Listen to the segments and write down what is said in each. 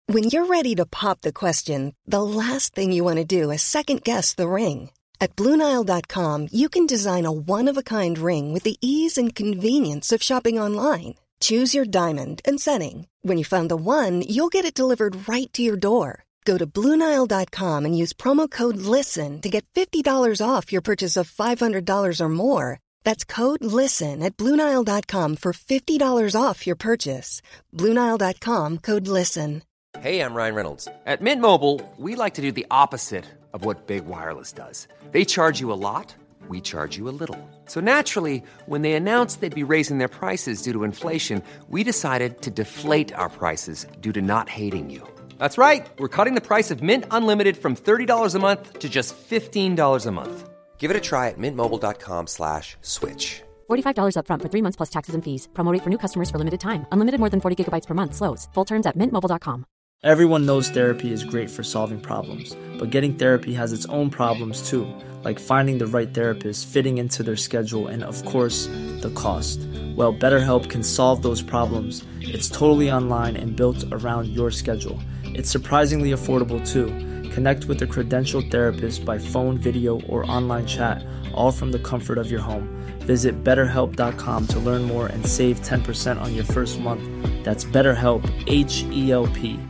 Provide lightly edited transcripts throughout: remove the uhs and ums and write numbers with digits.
When you're ready to pop the question, the last thing you want to do is second-guess the ring. At BlueNile.com, you can design a one-of-a-kind ring with the ease and convenience of shopping online. Choose your diamond and setting. When you find the one, you'll get it delivered right to your door. Go to BlueNile.com and use promo code LISTEN to get $50 off your purchase of $500 or more. That's code LISTEN at BlueNile.com for $50 off your purchase. BlueNile.com, code LISTEN. Hey, I'm Ryan Reynolds. At Mint Mobile, we like to do the opposite of what Big Wireless does. They charge you a lot, we charge you a little. So naturally, when they announced they'd be raising their prices due to inflation, we decided to deflate our prices due to not hating you. That's right. We're cutting the price of Mint Unlimited from $30 a month to just $15 a month. Give it a try at mintmobile.com/switch. $45 up front for 3 months plus taxes and fees. Promo rate for new customers for limited time. Unlimited more than 40 gigabytes per month. Slows full terms at mintmobile.com. Everyone knows therapy is great for solving problems, but getting therapy has its own problems too, like finding the right therapist, fitting into their schedule, and of course, the cost. Well, BetterHelp can solve those problems. It's totally online and built around your schedule. It's surprisingly affordable too. Connect with a credentialed therapist by phone, video, or online chat, all from the comfort of your home. Visit BetterHelp.com to learn more and save 10% on your first month. That's BetterHelp, H-E-L-P.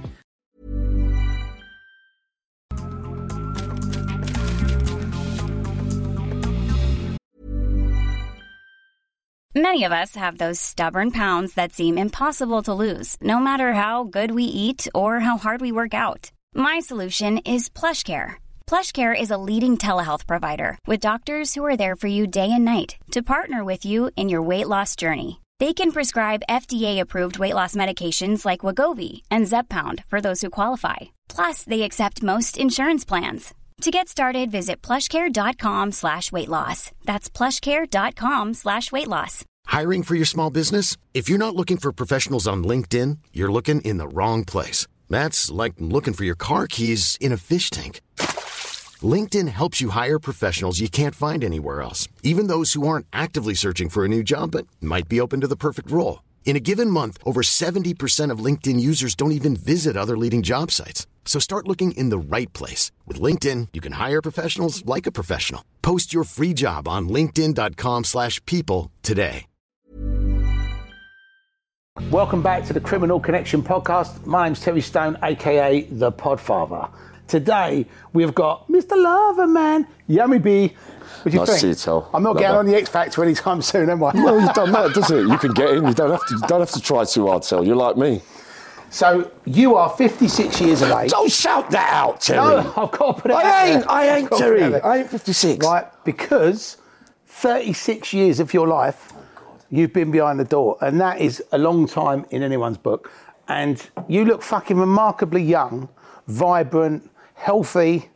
Many of us have those stubborn pounds that seem impossible to lose, no matter how good we eat or how hard we work out. My solution is PlushCare. PlushCare is a leading telehealth provider with doctors who are there for you day and night to partner with you in your weight loss journey. They can prescribe FDA-approved weight loss medications like Wegovy and Zepbound for those who qualify. Plus, they accept most insurance plans. To get started, visit plushcare.com/weightloss. That's plushcare.com/weightloss. Hiring for your small business? If you're not looking for professionals on LinkedIn, you're looking in the wrong place. That's like looking for your car keys in a fish tank. LinkedIn helps you hire professionals you can't find anywhere else, even those who aren't actively searching for a new job but might be open to the perfect role. In a given month, over 70% of LinkedIn users don't even visit other leading job sites. So start looking in the right place. With LinkedIn, you can hire professionals like a professional. Post your free job on linkedin.com/people today. Welcome back to the Criminal Connection podcast. My name's Terry Stone, a.k.a. The Podfather. Today, we've got Mr. Loverman, Yummy B. What do you think? To tell. I'm not getting on the X Factor anytime soon, am I? No, it doesn't matter, does it? You can get in. You don't have to try too hard, Tell. You're like me. So, you are 56 years of age. Don't shout that out, Terry. No, I've got to put it out there. I ain't, Terry. I ain't 56. Right, because 36 years of your life, you've been behind the door. And that is a long time in anyone's book. And you look fucking remarkably young, vibrant, healthy.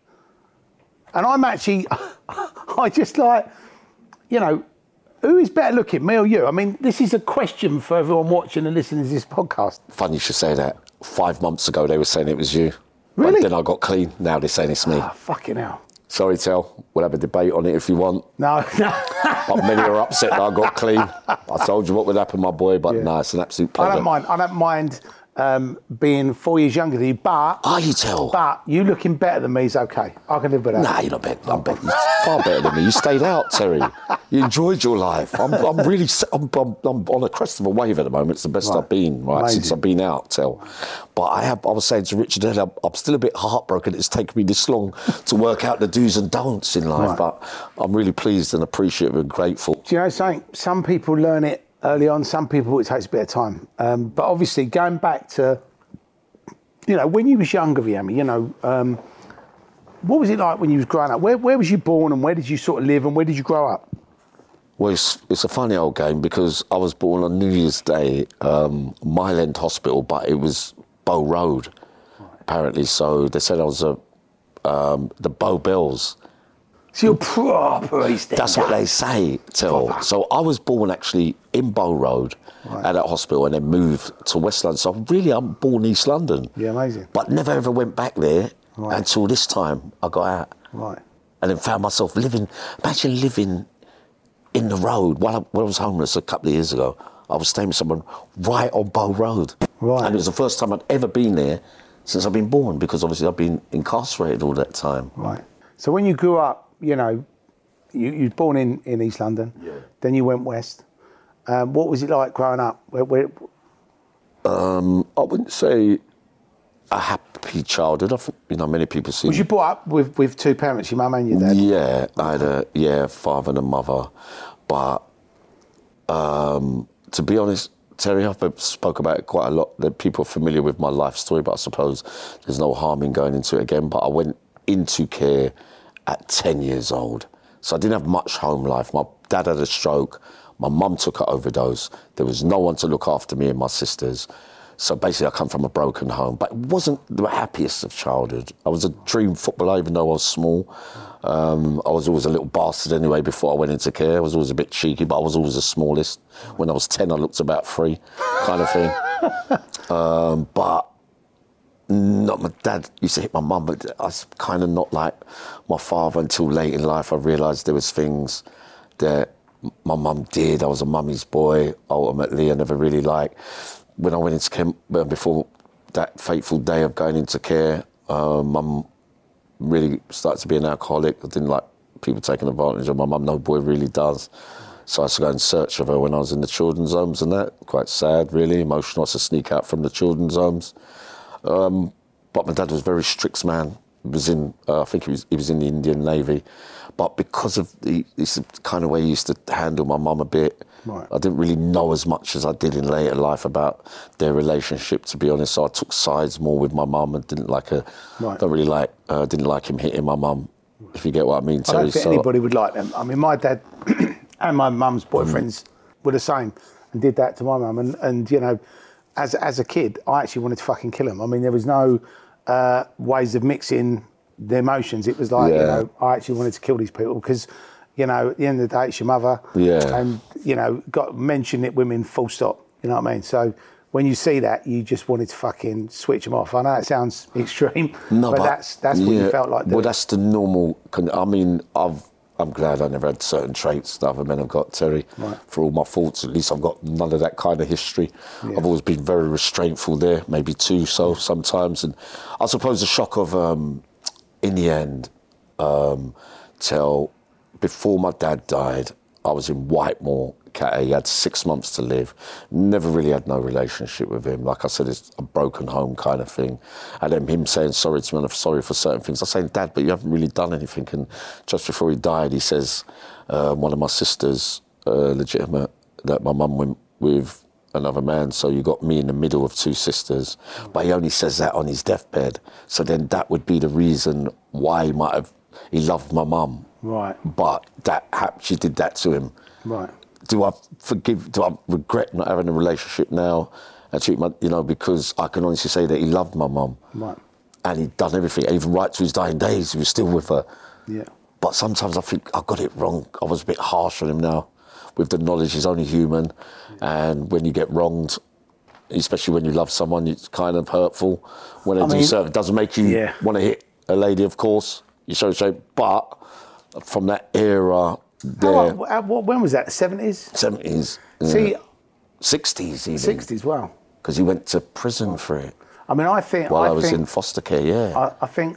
And I'm actually, I just like, you know, who is better looking, me or you? I mean, this is a question for everyone watching and listening to this podcast. Funny you should say that. 5 months ago, they were saying it was you. Really? But then I got clean. Now they're saying it's me. Oh, fucking hell. Sorry, Tell. We'll have a debate on it if you want. No. But many are upset that I got clean. I told you what would happen, my boy, but no, it's an absolute pleasure. I don't mind being 4 years younger than you, but... Are you, Tell? But you looking better than me is okay. I can live with that. Nah, you're not better. I'm better. You're far better than me. You stayed out, Terry. You enjoyed your life. I'm really... I'm on a crest of a wave at the moment. It's the best I've been, since I've been out, Tell. But I was saying to Richard, I'm still a bit heartbroken it's taken me this long to work out the do's and don'ts in life. But I'm really pleased and appreciative and grateful. Do you know something? Some people learn it early on, some people it takes a bit of time. But obviously, going back to, you know, when you was younger, Yummy, you know, what was it like when you was growing up? Where was you born and where did you sort of live and where did you grow up? Well, it's a funny old game because I was born on New Year's Day, Mile End Hospital, but it was Bow Road, apparently. So they said I was the Bow Bells. So you're proper East End. That's what they say, Tell. So I was born actually in Bow Road at that hospital and then moved to West London. So I'm born East London. Yeah, amazing. But never ever went back there until this time I got out. Right. And then found myself living in the road. When I was homeless a couple of years ago, I was staying with someone right on Bow Road. Right. And it was the first time I'd ever been there since I've been born, because obviously I've been incarcerated all that time. Right. So when you grew up, you know, you were born in East London, then you went west. What was it like growing up? I wouldn't say a happy childhood. I think, you know, many people see. Was you brought up with two parents, your mum and your dad? Yeah, I had a father and a mother. But to be honest, Terry, I've spoke about it quite a lot. That people are familiar with my life story, but I suppose there's no harm in going into it again. But I went into care at 10 years old. So I didn't have much home life. My dad had a stroke. My mum took an overdose. There was no one to look after me and my sisters. So basically I come from a broken home, but it wasn't the happiest of childhood. I was a dream footballer, even though I was small. I was always a little bastard anyway before I went into care. I was always a bit cheeky, but I was always the smallest. When I was 10, I looked about 3, kind of thing. But not my dad used to hit my mum, but I was kind of not like my father until late in life. I realised there was things that my mum did. I was a mummy's boy, ultimately. I never really liked. When I went into care, before that fateful day of going into care, mum really started to be an alcoholic. I didn't like people taking advantage of my mum. No boy really does. So I used to go in search of her when I was in the children's homes and that. Quite sad, really, emotional. I used to sneak out from the children's homes. But my dad was a very strict man. He was in, I think he was in the Indian Navy. But because of the kind of way he used to handle my mum a bit, right. I didn't really know as much as I did in later life about their relationship, to be honest. So I took sides more with my mum and didn't like her. Right. Didn't like him hitting my mum, if you get what I mean, Terry. I don't think anybody would like them. I mean, my dad and my mum's boyfriends were the same and did that to my mum. And you know, as a kid, I actually wanted to fucking kill him. I mean, there was no ways of mixing the emotions. It was like, you know, I actually wanted to kill these people because, you know, at the end of the day, it's your mother. Yeah. And, you know, got mentioned it women full stop. You know what I mean? So when you see that, you just wanted to fucking switch them off. I know it sounds extreme, but that's what you felt like doing. Well, that's the normal. I mean, I'm glad I never had certain traits that other men have got, Terry. Right. For all my faults, at least I've got none of that kind of history. Yeah. I've always been very restraintful there, maybe too so sometimes. And I suppose the shock of, in the end, till before my dad died, I was in Whitemore. He had 6 months to live. Never really had no relationship with him. Like I said, it's a broken home kind of thing. And then him saying sorry to me, and I'm sorry for certain things. I was saying, Dad, but you haven't really done anything. And just before he died, he says, one of my sisters, legitimate, that my mum went with another man, so you got me in the middle of 2 sisters. But he only says that on his deathbed. So then that would be the reason why he loved my mum. Right. But she did that to him. Right. Do I regret not having a relationship now? Because I can honestly say that he loved my mum. Right. And he'd done everything, even right to his dying days, he was still with her. Yeah. But sometimes I think I got it wrong. I was a bit harsh on him now, with the knowledge he's only human. Yeah. And when you get wronged, especially when you love someone, it's kind of hurtful. When they do something, it doesn't make you want to hit a lady, of course. You show shape. But from that era, when was that? 70s? 70s. Yeah. See, 60s even. 60s, wow. Because he went to prison for it. I mean, I think... While I was in foster care, yeah. I think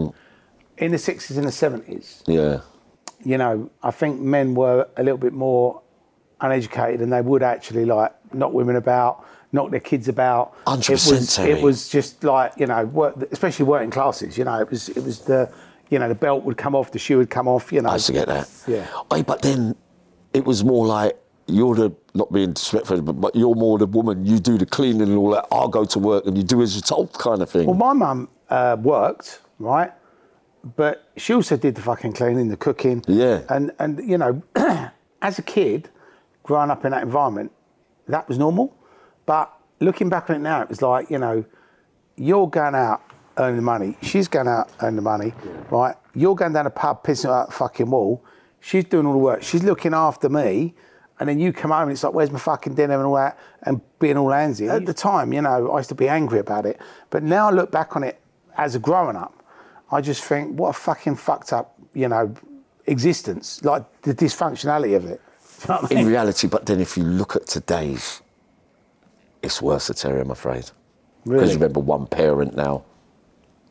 in the 60s and the 70s, yeah, you know, I think men were a little bit more uneducated and they would actually, like, knock women about, knock their kids about. 100%, It was just like, you know, especially working classes, you know, it was the... You know, the belt would come off, the shoe would come off, you know. I used to get that. Yeah. But then it was more like, not being disrespectful, but you're more the woman, you do the cleaning and all that, I'll go to work and you do as you're told kind of thing. Well, my mum worked, right? But she also did the fucking cleaning, the cooking. Yeah. And you know, as a kid, growing up in that environment, that was normal. But looking back on it now, it was like, you know, you're going out, earning the money. She's going out earning the money, right? You're going down the pub, pissing out the fucking wall. She's doing all the work. She's looking after me. And then you come home and it's like, where's my fucking dinner and all that? And being all handsy. At the time, you know, I used to be angry about it. But now I look back on it as a growing up, I just think, what a fucking fucked up, you know, existence. Like the dysfunctionality of it. You know what I mean? In reality, but then if you look at today's, it's worse, Terry, I'm afraid. Really? Because remember, one parent now.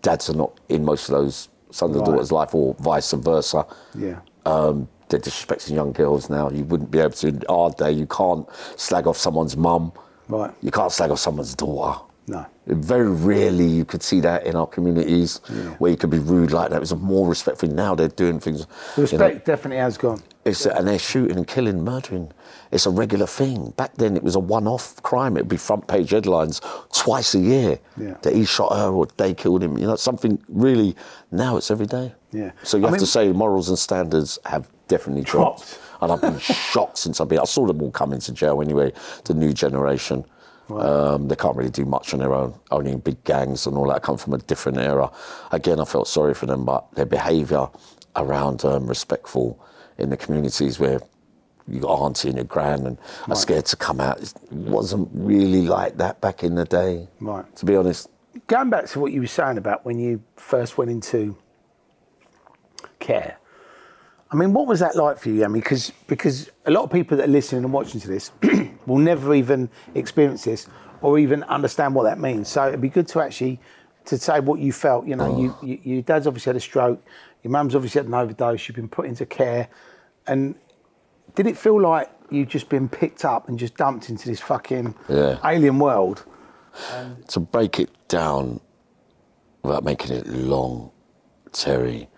dads are not in most of those sons and daughters' life, or vice versa. Yeah. They're disrespecting young girls now. You wouldn't be able to, in our day, you can't slag off someone's mum. Right. You can't slag off someone's daughter. No. Very rarely you could see that in our communities, where you could be rude like that. It was more respectful. Now they're doing things. The respect definitely has gone. And they're shooting and killing, murdering. It's a regular thing. Back then it was a one-off crime. It'd be front page headlines twice a year that he shot her or they killed him. You know, something really, now it's every day. Yeah. So you have to say morals and standards have definitely dropped. And I've been shocked since I saw them all come into jail anyway, the new generation. Right. They can't really do much on their own, owning big gangs and all that, come from a different era. Again, I felt sorry for them, but their behaviour around respectful in the communities where you got auntie and your gran and are scared to come out, it wasn't really like that back in the day, to be honest. Going back to what you were saying about when you first went into care, I mean, what was that like for you, Yami? Because a lot of people that are listening and watching to this will never even experience this or even understand what that means. So it'd be good to actually to say what you felt. You know, your dad's obviously had a stroke, your mum's obviously had an overdose, you've been put into care, and did it feel like you'd just been picked up and just dumped into this fucking alien world? To break it down without making it long, Terry,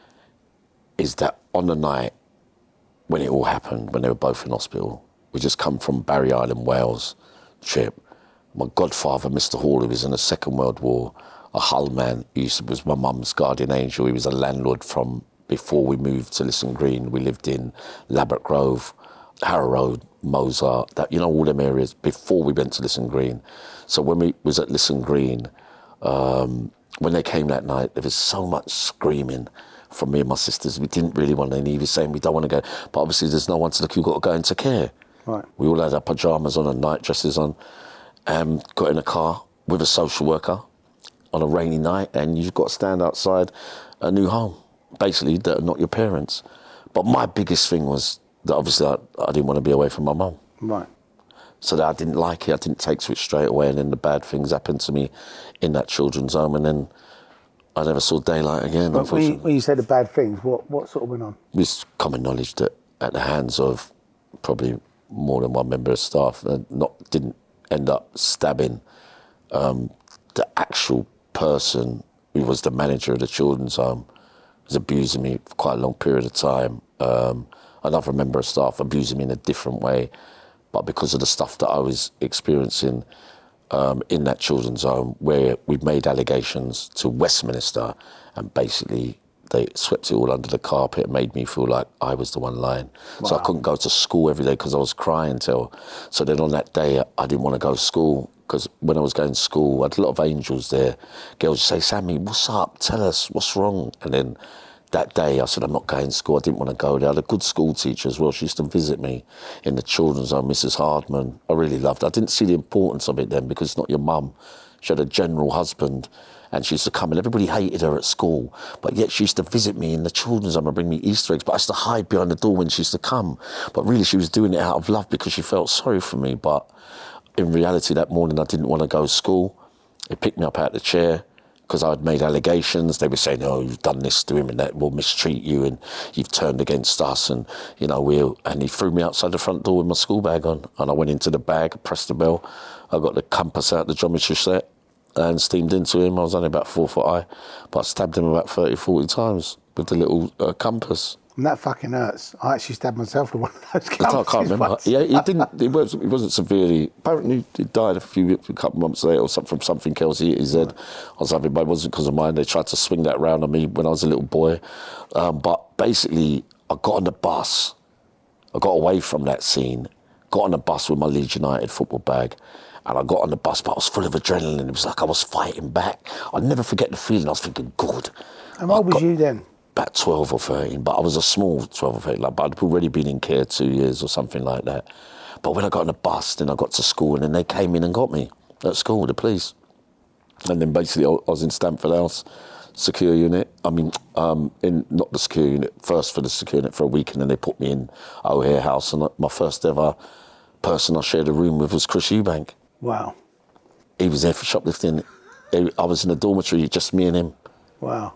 is that on the night when it all happened, when they were both in hospital, we just come from Barry Island, Wales trip. My godfather, Mr. Hall, who was in the Second World War, a Hull man, was my mum's guardian angel. He was a landlord from before we moved to Lisson Green. We lived in Labatt Grove, Harrow Road, Mozart, that, you know, all them areas before we went to Lisson Green. So when we was at Lisson Green, when they came that night, there was so much screaming from me and my sisters. We didn't really want any. He was saying, we don't want to go. But obviously there's no one to look. You've got to go into care. Right. We all had our pyjamas on and night dresses on. Got in a car with a social worker on a rainy night, and you've got to stand outside a new home, basically, that are not your parents. But my biggest thing was that obviously I didn't want to be away from my mum. Right. So that I didn't like it. I didn't take to it straight away, and then the bad things happened to me in that children's home, and then I never saw daylight again, but unfortunately. When you said the bad things, what sort of went on? It's common knowledge that at the hands of probably more than one member of staff, didn't end up stabbing the actual person who was the manager of the children's home, was abusing me for quite a long period of time. Another member of staff abusing me in a different way, but because of the stuff that I was experiencing in that children's home, where we'd made allegations to Westminster, and basically they swept it all under the carpet and made me feel like I was the one lying. Wow. So I couldn't go to school every day because I was crying So then on that day, I didn't want to go to school, because when I was going to school, I had a lot of angels there. Girls would say, Sammy, what's up? Tell us, what's wrong? And then that day I said, I'm not going to school. I didn't want to go there. I had a good school teacher as well. She used to visit me in the children's home, Mrs. Hardman. I really loved her. I didn't see the importance of it then, because it's not your mum. She had a general husband, and she used to come, and everybody hated her at school, but yet she used to visit me in the children's home and bring me Easter eggs, but I used to hide behind the door when she used to come. But really she was doing it out of love, because she felt sorry for me. But in reality, that morning I didn't want to go to school. They picked me up out of the chair because I'd made allegations. They were saying, oh, you've done this to him and that will mistreat you and you've turned against us, and, you know, and he threw me outside the front door with my school bag on, and I went into the bag, pressed the bell, I got the compass out, the geometry set, and steamed into him. I was only about 4 foot high, but I stabbed him about 30, 40 times with the little compass. And that fucking hurts. I actually stabbed myself with one of those compasses. I can't remember. Once. Yeah, he didn't. He wasn't severely. Apparently, he died a couple of months later, or something from something else. He hit his head or something, but it wasn't because of mine. They tried to swing that round on me when I was a little boy. But basically, I got on the bus. I got away from that scene. Got on the bus with my Leeds United football bag. And I got on the bus, but I was full of adrenaline. It was like I was fighting back. I'll never forget the feeling. I was thinking, God. How old was you then? About 12 or 13, but I was a small 12 or 13, but I'd already been in care 2 years or something like that. But when I got on the bus, then I got to school, and then they came in and got me at school, the police. And then basically I was in Stamford House, secure unit. I mean, not the secure unit, first for the secure unit for a week, and then they put me in O'Hare House, and my first ever person I shared a room with was Chris Eubank. Wow. He was there for shoplifting. I was in a dormitory, just me and him. Wow.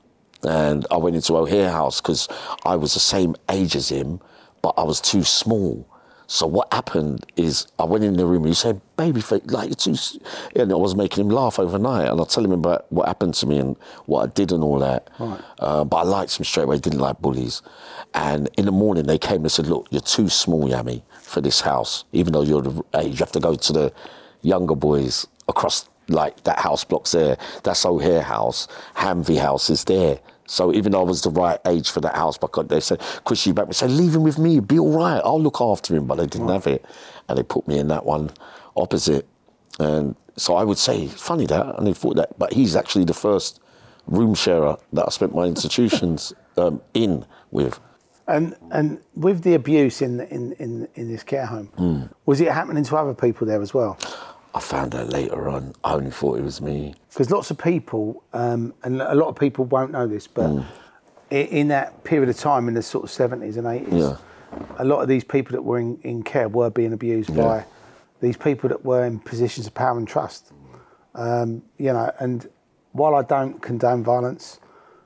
And I went into O'Hare House because I was the same age as him, but I was too small. So what happened is I went in the room and he said, baby, like you're too... And I was making him laugh overnight. And I tell him about what happened to me and what I did and all that. Right. But I liked him straight away, didn't like bullies. And in the morning they came and said, look, you're too small, Yami, for this house. Even though you're the age, you have to go to the younger boys across, like, that house block's there. That's O'Hare House. Hamvey House is there. So even though I was the right age for that house, but they said, Chris, you back me, said, leave him with me, be all right, I'll look after him. But they didn't have it. And they put me in that one opposite. And so I would say, funny that, and they thought that, but he's actually the first room sharer that I spent my institutions in with. And with the abuse in this care home, was it happening to other people there as well? I found out later on. I only thought it was me. Because lots of people, and a lot of people won't know this, but in that period of time, in the sort of 70s and 80s, a lot of these people that were in care were being abused by these people that were in positions of power and trust. You know, and while I don't condone violence,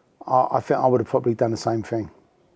I think I would have probably done the same thing.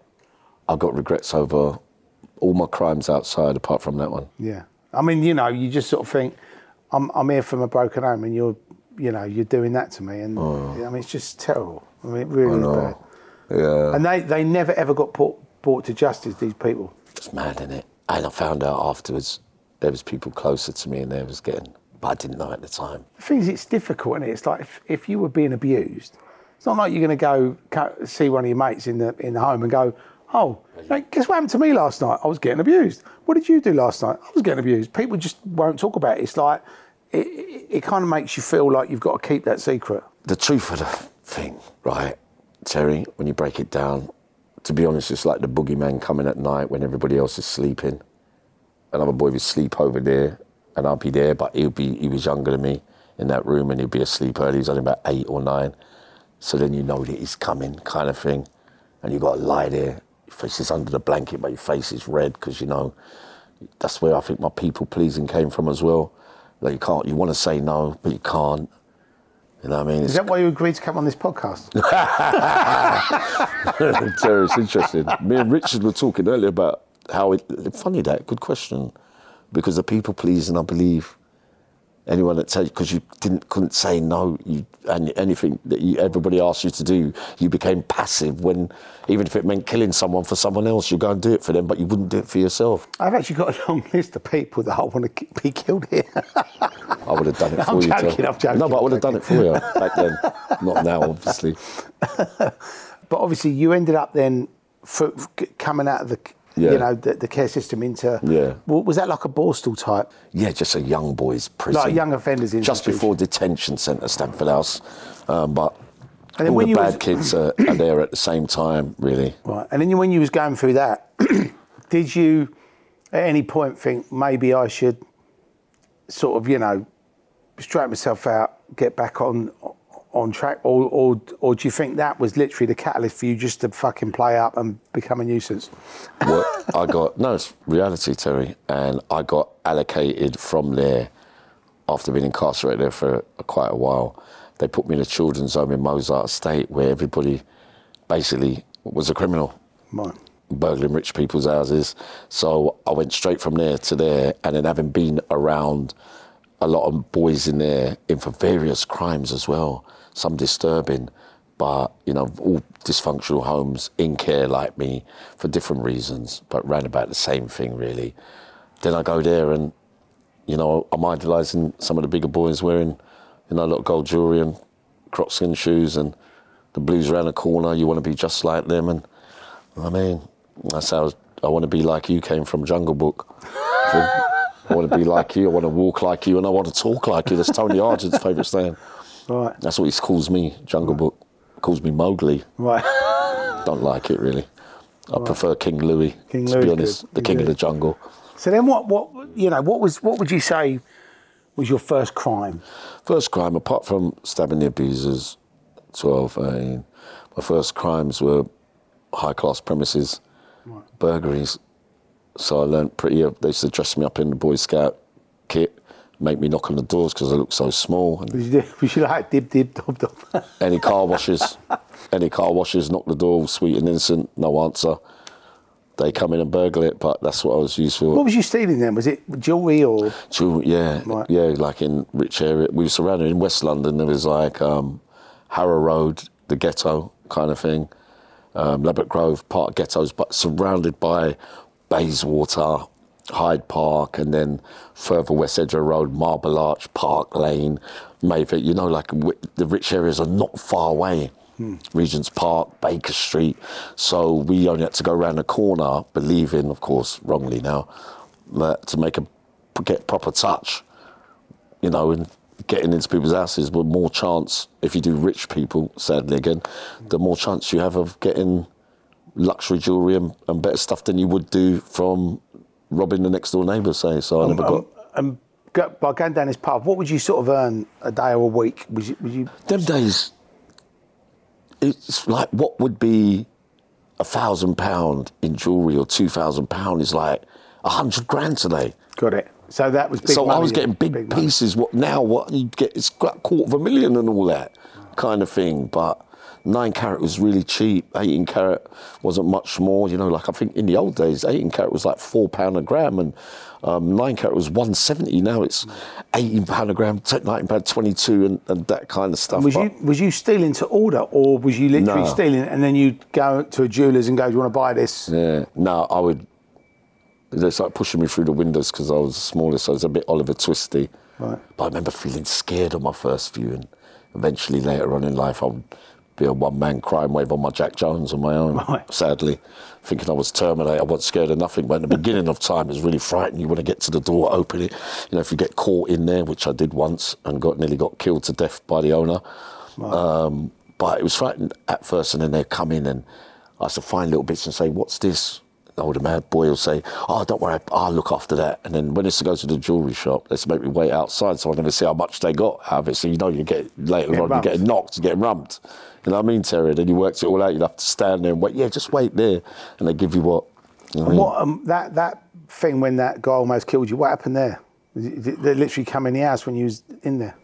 I got regrets over all my crimes outside, apart from that one. Yeah. I mean, you know, you just sort of think, I'm here from a broken home, and you're doing that to me, and I mean, it's just terrible. I mean, it really is bad. Yeah. And they never ever got brought to justice. These people. It's mad, isn't it? And I found out afterwards there was people closer to me, and they was getting, but I didn't know at the time. The thing is, it's difficult, isn't it? It's like if you were being abused, it's not like you're going to go see one of your mates in the home and go, oh, guess what happened to me last night? I was getting abused. What did you do last night? I was getting abused. People just won't talk about it. It's like, it kind of makes you feel like you've got to keep that secret. The truth of the thing, right, Terry, when you break it down, to be honest, it's like the boogeyman coming at night when everybody else is sleeping. Another boy would sleep over there, and I'll be there, but he was younger than me in that room, and he'd be asleep early. He was only about 8 or 9. So then you know that he's coming, kind of thing. And you've got to lie there. Your face is under the blanket, but your face is red, because, you know, that's where I think my people-pleasing came from as well. Like, you want to say no, but you can't. You know what I mean? Is that why you agreed to come on this podcast? Terry, it's interesting. Me and Richard were talking earlier about how funny that, good question. Because the people-pleasing, I believe, anyone that tells you, because you couldn't say no, and anything that everybody asked you to do, you became passive when, even if it meant killing someone for someone else, you go and do it for them, but you wouldn't do it for yourself. I've actually got a long list of people that I want to be killed here. I would have done it for you. I'm joking. No, but I would have done it for you back then. Not now, obviously. But obviously, you ended up then coming out of the care system into... Yeah. Was that like a Borstal type? Yeah, just a young boys' prison. Like young offenders institute. Just before detention centre, Stamford House. But and all the bad kids are there at the same time, really. Right. And then when you was going through that, did you at any point think maybe I should sort of, you know, straighten myself out, get back on track, or do you think that was literally the catalyst for you just to fucking play up and become a nuisance? Well, it's reality, Terry, and I got allocated from there after being incarcerated there for quite a while. They put me in a children's home in Mozart Estate where everybody basically was a criminal. Right. Burgling rich people's houses. So I went straight from there to there, and then having been around a lot of boys in there for various crimes as well, some disturbing, but, you know, all dysfunctional homes in care like me for different reasons, but ran about the same thing, really. Then I go there and, you know, I'm idolising some of the bigger boys wearing, you know, a lot of gold jewellery and Crocskin shoes, and the blues around the corner, you want to be just like them. And, I mean, that's how I want to be like you came from Jungle Book. I want to be like you, I want to walk like you, and I want to talk like you. That's Tony Argent's favourite saying. Right. That's what he calls me, Jungle Book. Calls me Mowgli. Right. Don't like it, really. I prefer King Louis, to be honest, the king of the jungle. So then what would you say was your first crime? First crime, apart from stabbing the abusers, 12, 13, my first crimes were high-class premises, burglaries. So I learnt they used to dress me up in the Boy Scout kit, make me knock on the doors because I look so small. And was you like dib, dib, dob, dob? Any car washes, knock the door, sweet and innocent, no answer. They come in and burgle it, but that's what I was used for. What was you stealing then? Was it jewellery or...? Jewellery, yeah. Right. Yeah, like in rich area. We were surrounded in West London. There was like Harrow Road, the ghetto kind of thing. Ladbroke Grove, part of ghettos, but surrounded by Bayswater, Hyde Park, and then further West Edgware Road, Marble Arch, Park Lane, Mayfair. You know, like the rich areas are not far away. Regent's Park, Baker Street. So we only had to go around the corner, believing, of course, wrongly now, that to get proper touch, you know, and getting into people's houses, but more chance, if you do rich people, sadly again, the more chance you have of getting luxury jewellery and better stuff than you would do from robbing the next door neighbour, say. So I never got... by going down this path, what would you sort of earn a day or a week? Was you... Them days... It's like what would be £1,000 in jewellery or £2,000 is like 100 grand today. Got it. So that was big So money. I was getting big pieces. What you get? It's got $250,000 and all that kind of thing. But 9 carat was really cheap. 18 carat wasn't much more. You know, like I think in the old days, 18 carat was like £4 a gram, and 9 carat was £170. Now it's £18 a gram, £19, 22, and that kind of stuff. Was you stealing to order, or was you literally stealing and then you'd go to a jeweller's and go, "Do you want to buy this?" Yeah. No, I would. They started pushing me through the windows because I was the smallest, so I was a bit Oliver Twisty. Right. But I remember feeling scared on my first view, and eventually later on in life I would be a one-man crime wave on my Jack Jones on my own, sadly, thinking I was Terminator. I wasn't scared of nothing, but in the beginning of time it was really frightening. You want to get to the door, open it. You know, if you get caught in there, which I did once, and nearly got killed to death by the owner. Right. But it was frightening at first, and then they'd come in and I used to find little bits and say, "What's this?" Oh, the mad boy will say, "Oh, don't worry, I'll look after that." And then when I used to go to the jewellery shop, they used to make me wait outside so I never see how much they got out of it. So you know you get later on, you're getting knocked, you're getting rumped. You know what I mean, Terry? Then you worked it all out, you'd have to stand there and wait. Yeah, just wait there. And they give you what? You know what that thing when that guy almost killed you, what happened there? Did they literally come in the house when you was in there?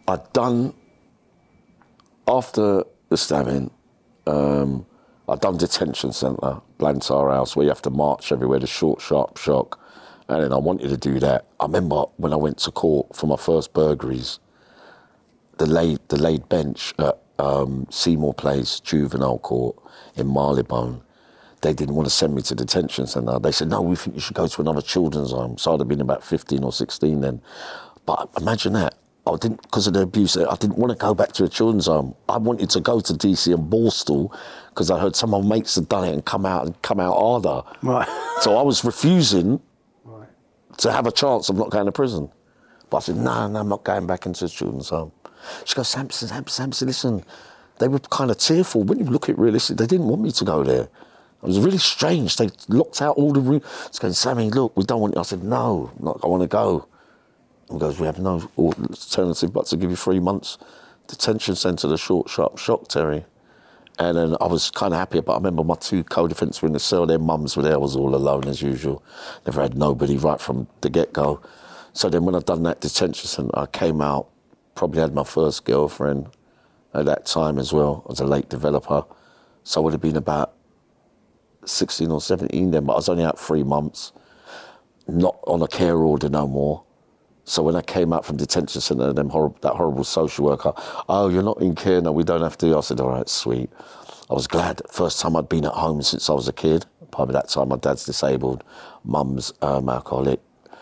After the stabbing, I'd done detention centre, Blantyre House, where you have to march everywhere, the short, sharp shock. And then I wanted to do that. I remember when I went to court for my first burglaries, the laid bench at Seymour Place, Juvenile Court in Marylebone, they didn't want to send me to detention centre. They said, "No, we think you should go to another children's home." So I'd have been about 15 or 16 then. But imagine that. I didn't, because of the abuse, I didn't want to go back to a children's home. I wanted to go to DC and Borstal because I heard some of my mates had done it and come out harder. Right. So I was refusing to have a chance of not going to prison. But I said, no, I'm not going back into a children's home. She goes, Samson, listen, they were kind of tearful. When you look at it realistically, they didn't want me to go there. It was really strange. They locked out all the rooms. It's going, "Sammy, look, we don't want you." I said, "No, I want to go." He goes, "We have no alternative but to give you 3 months detention centre, the short, sharp shock, Terry." And then I was kind of happy, but I remember my 2 co-defendants were in the cell, their mums were there, I was all alone as usual. Never had nobody right from the get-go. So then when I'd done that detention centre, I came out, probably had my first girlfriend at that time as well. I was a late developer. So I would have been about 16 or 17 then, but I was only out 3 months, not on a care order no more. So when I came out from detention centre, that horrible social worker, "Oh, you're not in care, no, we don't have to." I said, "All right, sweet." I was glad. First time I'd been at home since I was a kid. By that time, my dad's disabled, mum's alcoholic.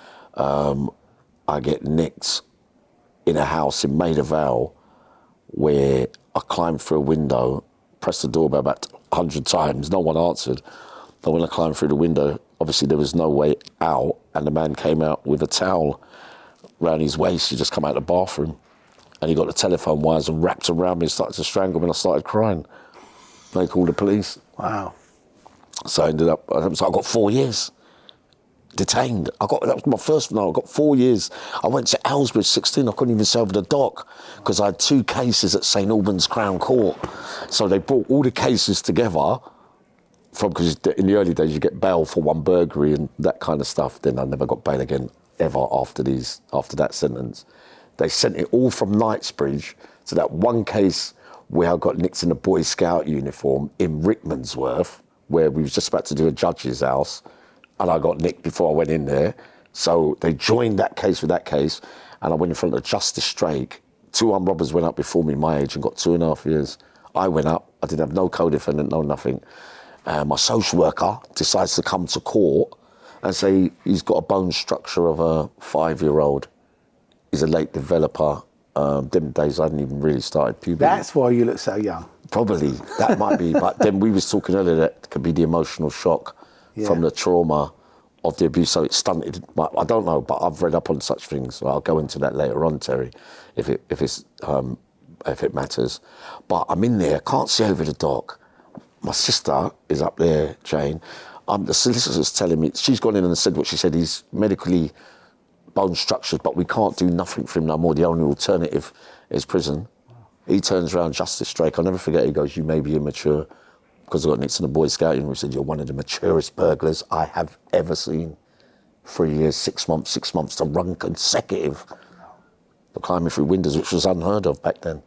I get nicked in a house in Maida Vale where I climbed through a window, pressed the doorbell about 100 times, no one answered. But when I climbed through the window, obviously there was no way out, and the man came out with a towel around his waist. He just come out of the bathroom and he got the telephone wires and wrapped around me and started to strangle me, and I started crying. They called the police. Wow. So I ended up, I got 4 years detained. That was my first, I got 4 years. I went to Aylesbury 16, I couldn't even serve the dock because I had 2 cases at St Albans Crown Court. So they brought all the cases together because in the early days you get bail for 1 burglary and that kind of stuff. Then I never got bail again ever after that sentence. They sent it all from Knightsbridge to that one case where I got nicked in a Boy Scout uniform in Rickmansworth, where we was just about to do a judge's house, and I got nicked before I went in there. So they joined that case with that case, and I went in front of Justice Strake. 2 armed robbers went up before me, my age, and got 2.5 years. I went up, I didn't have no co-defendant, no nothing. My social worker decides to come to court and say he's got a bone structure of a 5-year-old. He's a late developer. Them days I hadn't even really started puberty. That's why you look so young. Probably, that might be. But then we was talking earlier that could be the emotional shock from the trauma of the abuse. So it stunted. I don't know, but I've read up on such things. So I'll go into that later on, Terry, if it matters. But I'm in there, can't see over the dock. My sister is up there, Jane. The solicitor's telling me, she's gone in and said what she said, he's medically bone structures, but we can't do nothing for him no more. The only alternative is prison. He turns around, Justice Strake, I'll never forget, he goes, you may be immature, because I got nicked in the Boy Scout uniform. He said, you're one of the maturest burglars I have ever seen. 3 years, 6 months to run consecutive for climbing through windows, which was unheard of back then.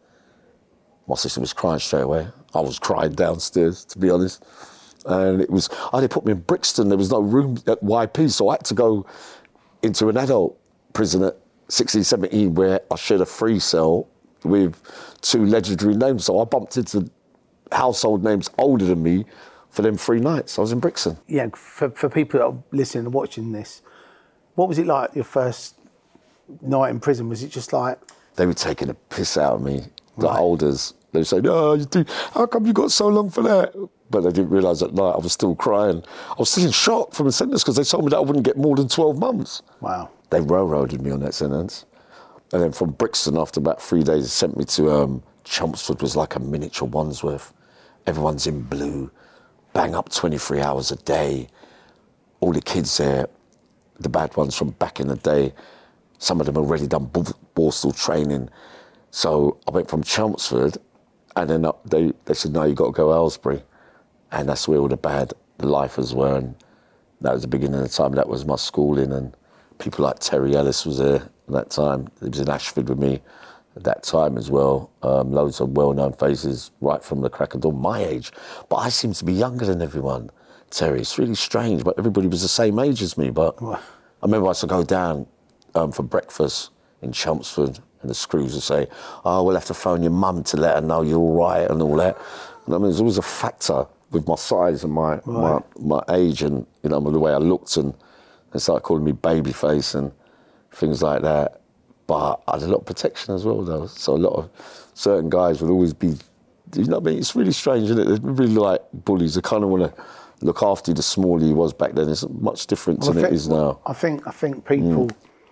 My sister was crying straight away. I was crying downstairs, to be honest. And they put me in Brixton. There was no room at YP, so I had to go into an adult prison at 16, 17, where I shared a free cell with 2 legendary names. So I bumped into household names older than me for them 3 nights. I was in Brixton. Yeah, for people that are listening and watching this, what was it like your first night in prison? Was it just like... They were taking a piss out of me, the olders. They were saying, how come you got so long for that? But they didn't realise at night I was still crying. I was still in shock from the sentence because they told me that I wouldn't get more than 12 months. Wow. They railroaded me on that sentence. And then from Brixton, after about 3 days, they sent me to Chelmsford, was like a miniature Wandsworth. Everyone's in blue, bang up 23 hours a day. All the kids there, the bad ones from back in the day, some of them already done Borstal training. So I went from Chelmsford, and then they said, no, you got to go Aylesbury. And that's where all the bad lifers were. And that was the beginning of the time. That was my schooling. And people like Terry Ellis was there at that time. He was in Ashford with me at that time as well. Loads of well-known faces right from the crack of dawn, my age. But I seem to be younger than everyone, Terry. It's really strange, but everybody was the same age as me. But I remember I used to go down for breakfast in Chelmsford, and the screws would say, oh, we'll have to phone your mum to let her know you're all right and all that. And I mean, there's always a factor with my size and my age and, the way I looked, and they started calling me babyface and things like that. But I had a lot of protection as well, though. So a lot of certain guys would always be, it's really strange, isn't it? They're really like bullies. They kind of want to look after you the smaller you was back then. It's much different than it is now. I think people,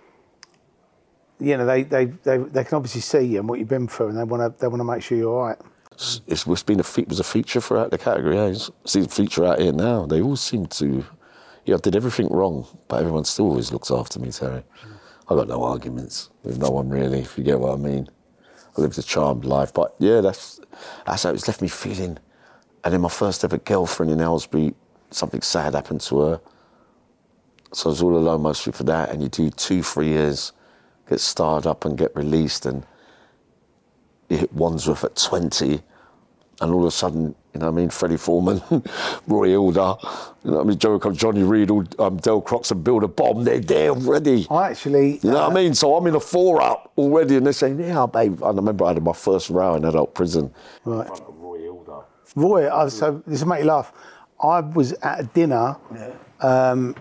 they can obviously see you and what you've been through, and they want to make sure you're all right. It was a feature throughout the category. Yeah. It's a feature out here now. They all seem to, I did everything wrong, but everyone still always looks after me, Terry. I got no arguments with no one really, if you get what I mean. I lived a charmed life, but yeah, that's how it's left me feeling. And then my first ever girlfriend in Aylesbury, something sad happened to her. So I was all alone mostly for that, and you do 2-3 years, get starred up and get released, and you hit Wandsworth at 20, and all of a sudden, Freddie Foreman, Roy Hilder, Johnny Reid, Del Crox and Build a Bomb, they're there already. You know what I mean? So I'm in a 4-up already, and they're saying, yeah, babe. And I remember I had my first row in adult prison. Right. In front of Roy Hilder. So this will make you laugh. I was at a dinner a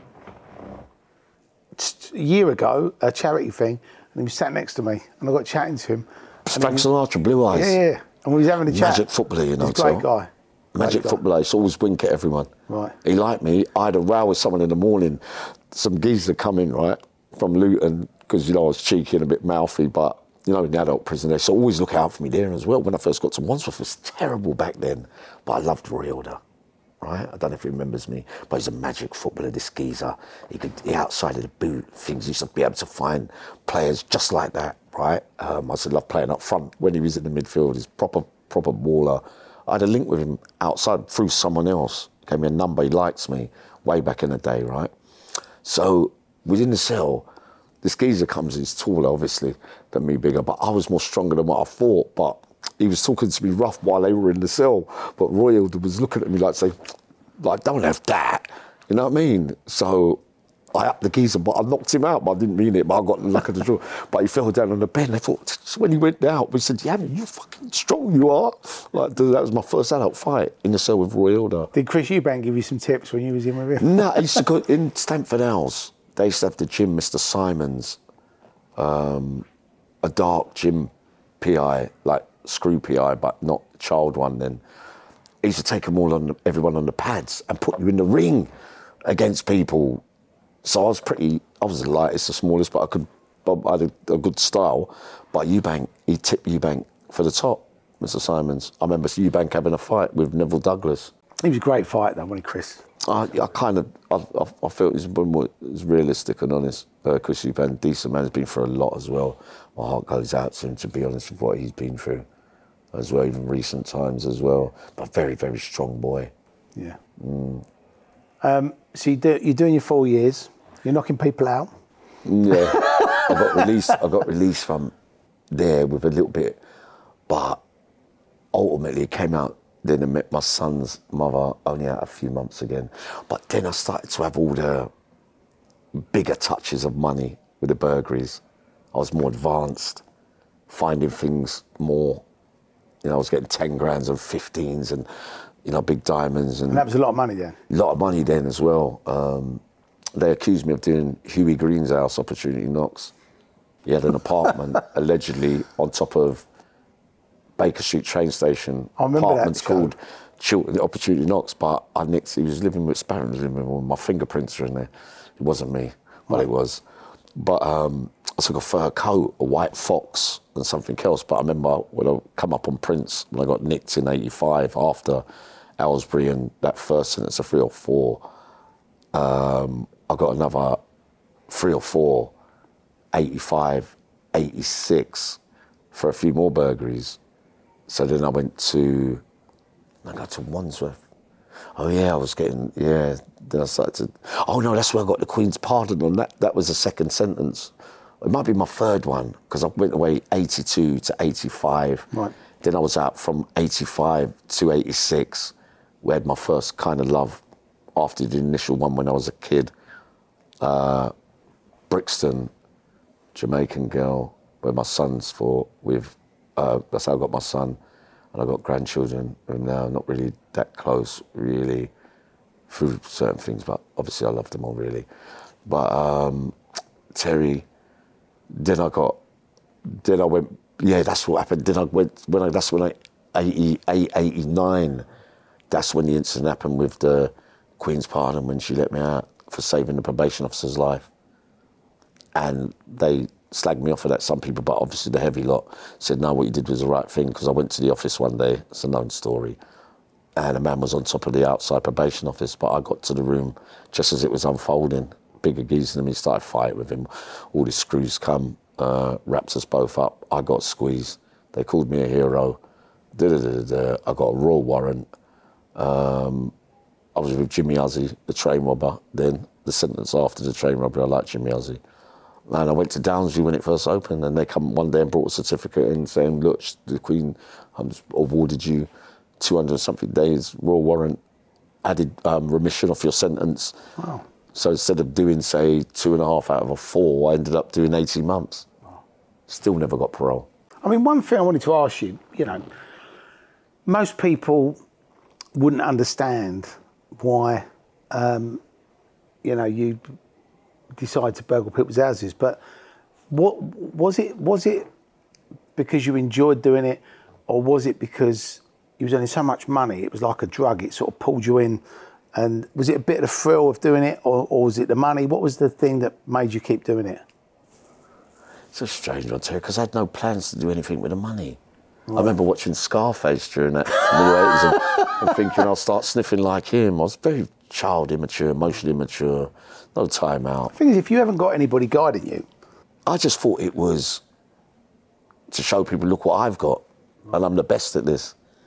year ago, a charity thing, and he was sat next to me, and I got chatting to him. Frank Sinatra, Blue Eyes. Yeah. And we was having a chat. Magic footballer, He's a great guy. Magic footballer. He used to always wink at everyone. Right. He liked me. I had a row with someone in the morning. Some geezer come in, right, from Luton, because, I was cheeky and a bit mouthy, but, in the adult prison, they used to always look out for me there as well. When I first got to Wandsworth, it was terrible back then, but I loved Roy Hilder, right? I don't know if he remembers me, but he's a magic footballer, this geezer. He outside of the boot things, he used to be able to find players just like that, right? I used to love playing up front when he was in the midfield. He's proper baller. I had a link with him outside through someone else. Gave me a number, he likes me, way back in the day, right? So within the cell, this geezer comes, he's taller, obviously, than me, bigger, but I was more stronger than what I thought. But he was talking to me rough while they were in the cell. But Roy Hilder was looking at me like saying, like, don't have that. You know what I mean? So I upped the geezer, but I knocked him out, but I didn't mean it, but I got the luck of the draw. But he fell down on the bed, and I thought, when he went out, we said, yeah, man, you fucking strong you are. Like, dude, that was my first adult fight in the cell with Roy Hilder. Did Chris Eubank give you some tips when you was in with him? No, he used to go in Stamford House. They used to have the gym, Mr. Simons, a dark gym PI, like screw PI, but not child one then. He used to take everyone on the pads and put you in the ring against people. So I was the lightest, the smallest, but I had a good style. But Eubank, he tipped Eubank for the top, Mr. Simons. I remember Eubank having a fight with Neville Douglas. He was a great fight though, wasn't he, Chris? I felt he's been more realistic and honest. Chris Eubank, decent man, has been through a lot as well. My heart goes out to him, to be honest, with what he's been through as well, even recent times as well. But very, very strong boy. Yeah. So you're doing your 4 years. You're knocking people out. Yeah. I got released from there with a little bit, but ultimately it came out. Then I met my son's mother only out a few months again. But then I started to have all the bigger touches of money with the burglaries. I was more advanced, finding things more. You know, I was getting 10 grands and 15s and, you know, big diamonds. And that was a lot of money then? A lot of money then as well. They accused me of doing Huey Green's house, Opportunity Knocks. He had an apartment allegedly on top of Baker Street train station. I remember Apartment's that called Chiltern Opportunity Knocks, but he was living with Sparrow, was living with my fingerprints are in there. It wasn't me, but it was. But I took a fur coat, a white fox, and something else. But I remember when I come up on Prince, when I got nicked in 85 after Aylesbury and that first sentence of 3 or 4, I got another 3 or 4, 85, 86 for a few more burglaries. So then I got to Wandsworth. Oh yeah, I was getting, yeah. Then I started to, oh no, that's where I got the Queen's pardon on that. That was the second sentence. It might be my third one, because I went away 82 to 85. Right. Then I was out from 85 to 86. We had my first kind of love after the initial one when I was a kid. Brixton, Jamaican girl, where my son's for with, that's how I got my son. And I got grandchildren who now not really that close, really, through certain things, but obviously I love them all, really. But Terry, then I went, yeah, that's what happened. Then I went, that's when 88, 89, that's when the incident happened with the Queen's pardon, when she let me out for saving the probation officer's life. And they slagged me off for that, some people, but obviously the heavy lot said, no, what you did was the right thing, because I went to the office one day, it's a known story, and a man was on top of the outside probation office, but I got to the room just as it was unfolding, bigger geezer than me, started fighting with him, all the screws come, wrapped us both up, I got squeezed, they called me a hero, I got a raw warrant, I was with Jimmy Huzzy, the train robber, then the sentence after the train robbery, I liked Jimmy Huzzy. And I went to Downsview when it first opened, and they come one day and brought a certificate in saying, look, the Queen awarded you 200-something days raw warrant, added remission off your sentence. Wow. So instead of doing, say, 2.5 out of a 4, I ended up doing 18 months. Wow. Still never got parole. I mean, one thing I wanted to ask you, you know, most people wouldn't understand why, you know, you decide to burgle people's houses, but what was it because you enjoyed doing it, or was it because you was earning so much money, it was like a drug, it sort of pulled you in, and was it a bit of the thrill of doing it, or was it the money? What was the thing that made you keep doing it? It's a strange one, too, because I had no plans to do anything with the money. Right. I remember watching Scarface during that middle 80s and thinking I'll start sniffing like him. I was very child immature, emotionally immature, no time out. The thing is, if you haven't got anybody guiding you... I just thought it was to show people, look what I've got, and I'm the best at this.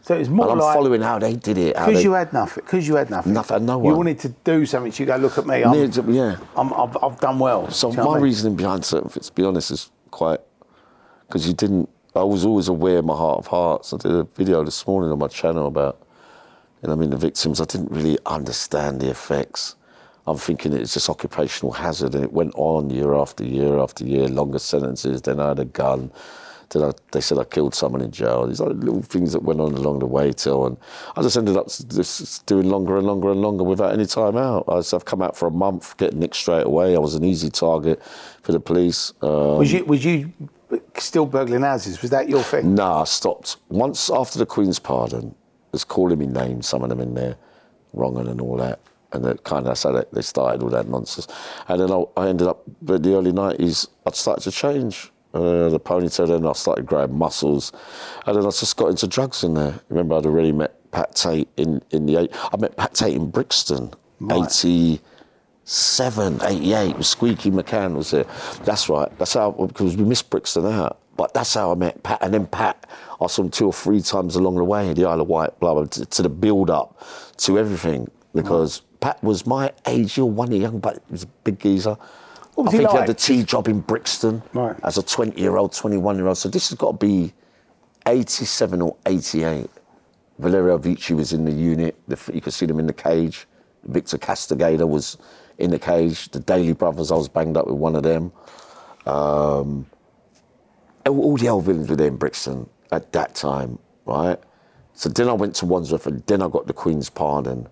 So it's more and I'm like... following how they did it. Because you had nothing. Nothing, no one. You wanted to do something, so you go, look at me, I've done well. So my reasoning behind certain things, to be honest, is quite... Because I was always aware of my heart of hearts. I did a video this morning on my channel about, the victims. I didn't really understand the effects. I'm thinking it's just occupational hazard, and it went on year after year after year, longer sentences. Then I had a gun. They said I killed someone in jail. These are little things that went on along the way and I just ended up just doing longer and longer and longer without any time out. I've come out for a month, getting nicked straight away. I was an easy target for the police. Was you still burgling houses? Was that your thing? No, I stopped. Once after the Queen's pardon, was calling me names, some of them in there, wrong and all that. And that kind of, so they started all that nonsense. And then I ended up, in the early 90s, I'd started to change. The ponytail, then I started growing muscles, and then I just got into drugs in there. Remember, I'd already met Pat Tate I met Pat Tate in Brixton, right. 87, 88, Squeaky McCann was there. That's right, that's how, because we missed Brixton out, but that's how I met Pat, and then Pat, I saw him 2 or 3 times along the way, the Isle of Wight, blah, blah, to the build-up, to everything, because Pat was my age, you're one young, but he was a big geezer. What was I think he had the tea job in Brixton as a 20-year-old, 21-year-old. So this has got to be 87 or 88. Valerio Vici was in the unit. You could see them in the cage. Victor Castigator was in the cage. The Daly Brothers, I was banged up with one of them. All the old villains were there in Brixton at that time, right? So then I went to Wandsworth, and then I got the Queen's pardon.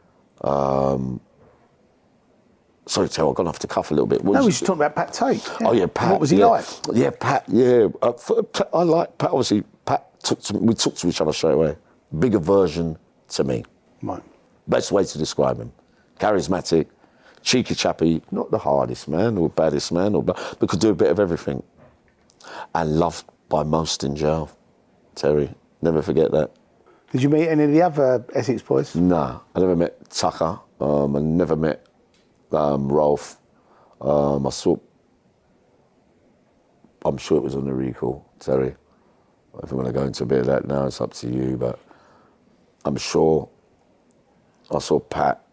Sorry, Terry, I've gone off the cuff a little bit. No, we were just talking about Pat Tate. Yeah. Oh, yeah, Pat. What was he like? Yeah, Pat, yeah. I like Pat. Obviously, we talked to each other straight away. Bigger version to me. Right. Best way to describe him. Charismatic, cheeky chappy, not the hardest man or baddest man, but could do a bit of everything. And loved by most in jail. Terry, never forget that. Did you meet any of the other Essex boys? No, I never met Tucker. I never met Rolf. I'm sure it was on the recall, Terry. If we want to go into a bit of that now, it's up to you, but I'm sure I saw Pat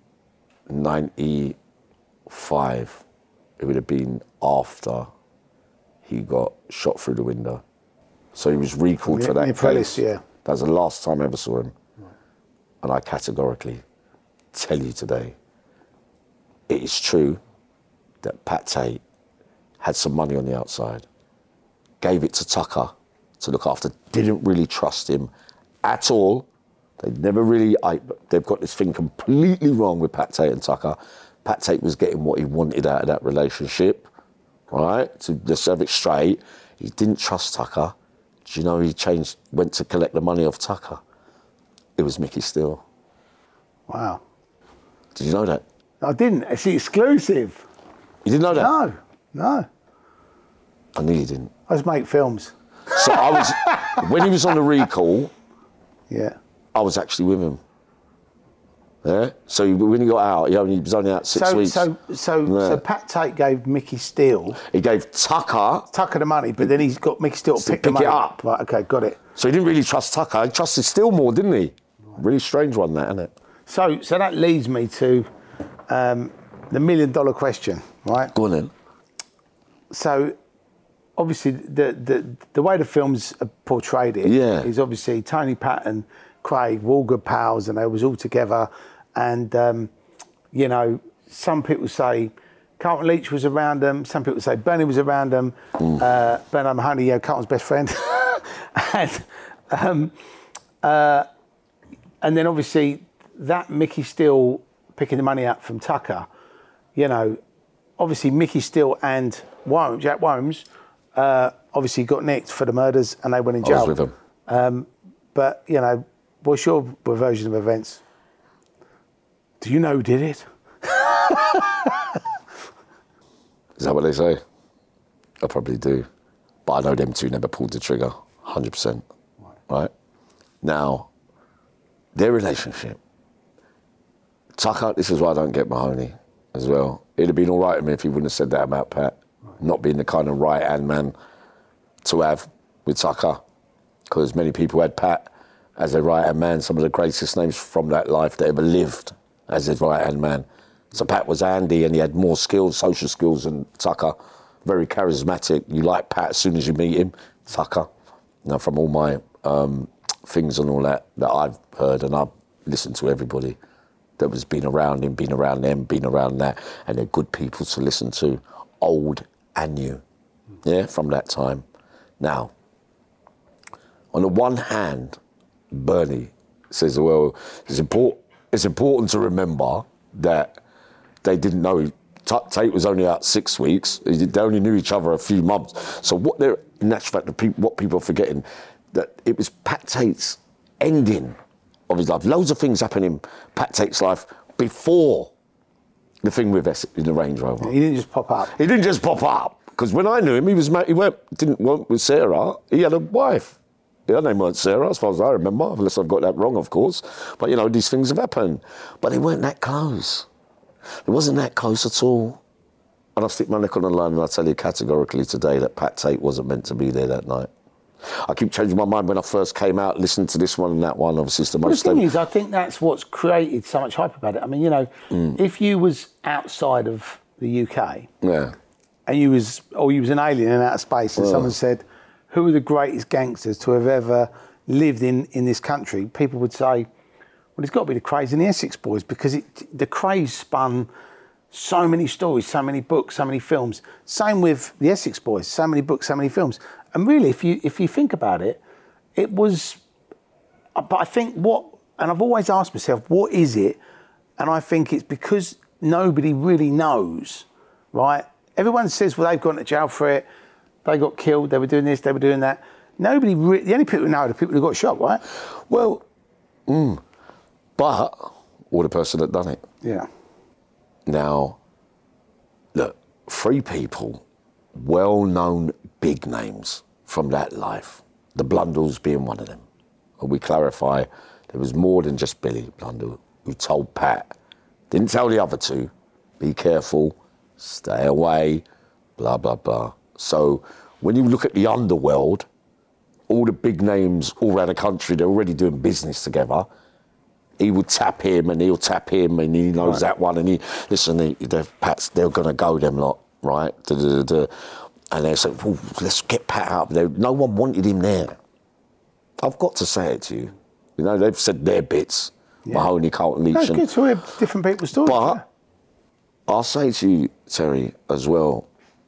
95. It would have been after he got shot through the window. So he was recalled for that case. Yeah. That was the last time I ever saw him. Right. And I categorically tell you today, it is true that Pat Tate had some money on the outside, gave it to Tucker to look after, didn't really trust him at all. They've got this thing completely wrong with Pat Tate and Tucker. Pat Tate was getting what he wanted out of that relationship, right? To just have it straight. He didn't trust Tucker. Do you know he went to collect the money off Tucker? It was Mickey Steele. Wow. Did you know that? I didn't. It's exclusive. You didn't know that? No. I knew you didn't. I just make films. So when he was on the recall, yeah, I was actually with him. Yeah. So when he got out, he was only out 6 weeks. So Pat Tate gave Mickey Steele. He gave Tucker the money, but then he's got Mickey Steele to pick the money it up. Right. Okay, got it. So he didn't really trust Tucker. He trusted Steele more, didn't he? Really strange one, that, isn't it? So that leads me to the $1 million question, right? Go on then. So obviously the way the films portrayed it is obviously Tony Patton, Craig, were all good pals, and they was all together. And some people say Carlton Leach was around them. Some people say Bernie was around them. Bernard Mahoney, Carlton's best friend. And then obviously that Mickey Steele picking the money up from Tucker, obviously Mickey Steele and Jack Wilms, obviously got nicked for the murders and they went in jail. I was with them. But, what's your version of events? Do you know who did it? Is that what they say? I probably do. But I know them two never pulled the trigger, 100%. Right? Now, their relationship. Tucker, this is why I don't get Mahoney as well. It'd have been all right with me if he wouldn't have said that about Pat. Not being the kind of right-hand man to have with Tucker. Because many people had Pat as their right-hand man, some of the greatest names from that life that ever lived as his right-hand man. So Pat was handy and he had more skills, social skills than Tucker. Very charismatic. You like Pat as soon as you meet him. Tucker, from all my things and all that I've heard, and I've listened to everybody that was been around him, been around them, been around that, and they're good people to listen to, old and new, from that time. Now, on the one hand, Bernie says, well, it's important to remember that they didn't know. Tate was only out 6 weeks. They only knew each other a few months. So in actual fact, what people are forgetting, that it was Pat Tate's ending of his life. Loads of things happened in Pat Tate's life before the thing with the Range Rover. He didn't just pop up. He didn't just pop up. Because when I knew him, didn't work with Sarah. He had a wife. Her name weren't Sarah, as far as I remember, unless I've got that wrong, of course. But, these things have happened. But they weren't that close. It wasn't that close at all. And I'll stick my neck on the line and I'll tell you categorically today that Pat Tate wasn't meant to be there that night. I keep changing my mind when I first came out, listening to this one and that one. Obviously, it's the most... The thing is, I think that's what's created so much hype about it. I mean, if you was outside of the UK... Yeah. And you was an alien in outer space and someone said, who are the greatest gangsters to have ever lived in this country? People would say, well, it's got to be the Krays and the Essex Boys, because the Krays spun so many stories, so many books, so many films. Same with the Essex Boys, so many books, so many films. And really, if you think about it, it was... But I think and I've always asked myself, what is it? And I think it's because nobody really knows, right? Everyone says, well, they've gone to jail for it, they got killed, they were doing this, they were doing that. The only people who know are the people who got shot, right? Well, but, or the person that done it. Yeah. Now, look, 3 people, well-known big names from that life, the Blundells being one of them. And we clarify, there was more than just Billy Blundell who told Pat, didn't tell the other 2, be careful, stay away, blah, blah, blah. So when you look at the underworld, all the big names all around the country, they're already doing business together. He would tap him and he'll tap him and he knows that one. And they're going to go, them lot, right? And they said, well, let's get Pat out there. No one wanted him there. I've got to say it to you. They've said their bits. Yeah. Mahoney, Carlton, Leach. It's good to hear different people's stories. But I'll say to you, Terry, as well,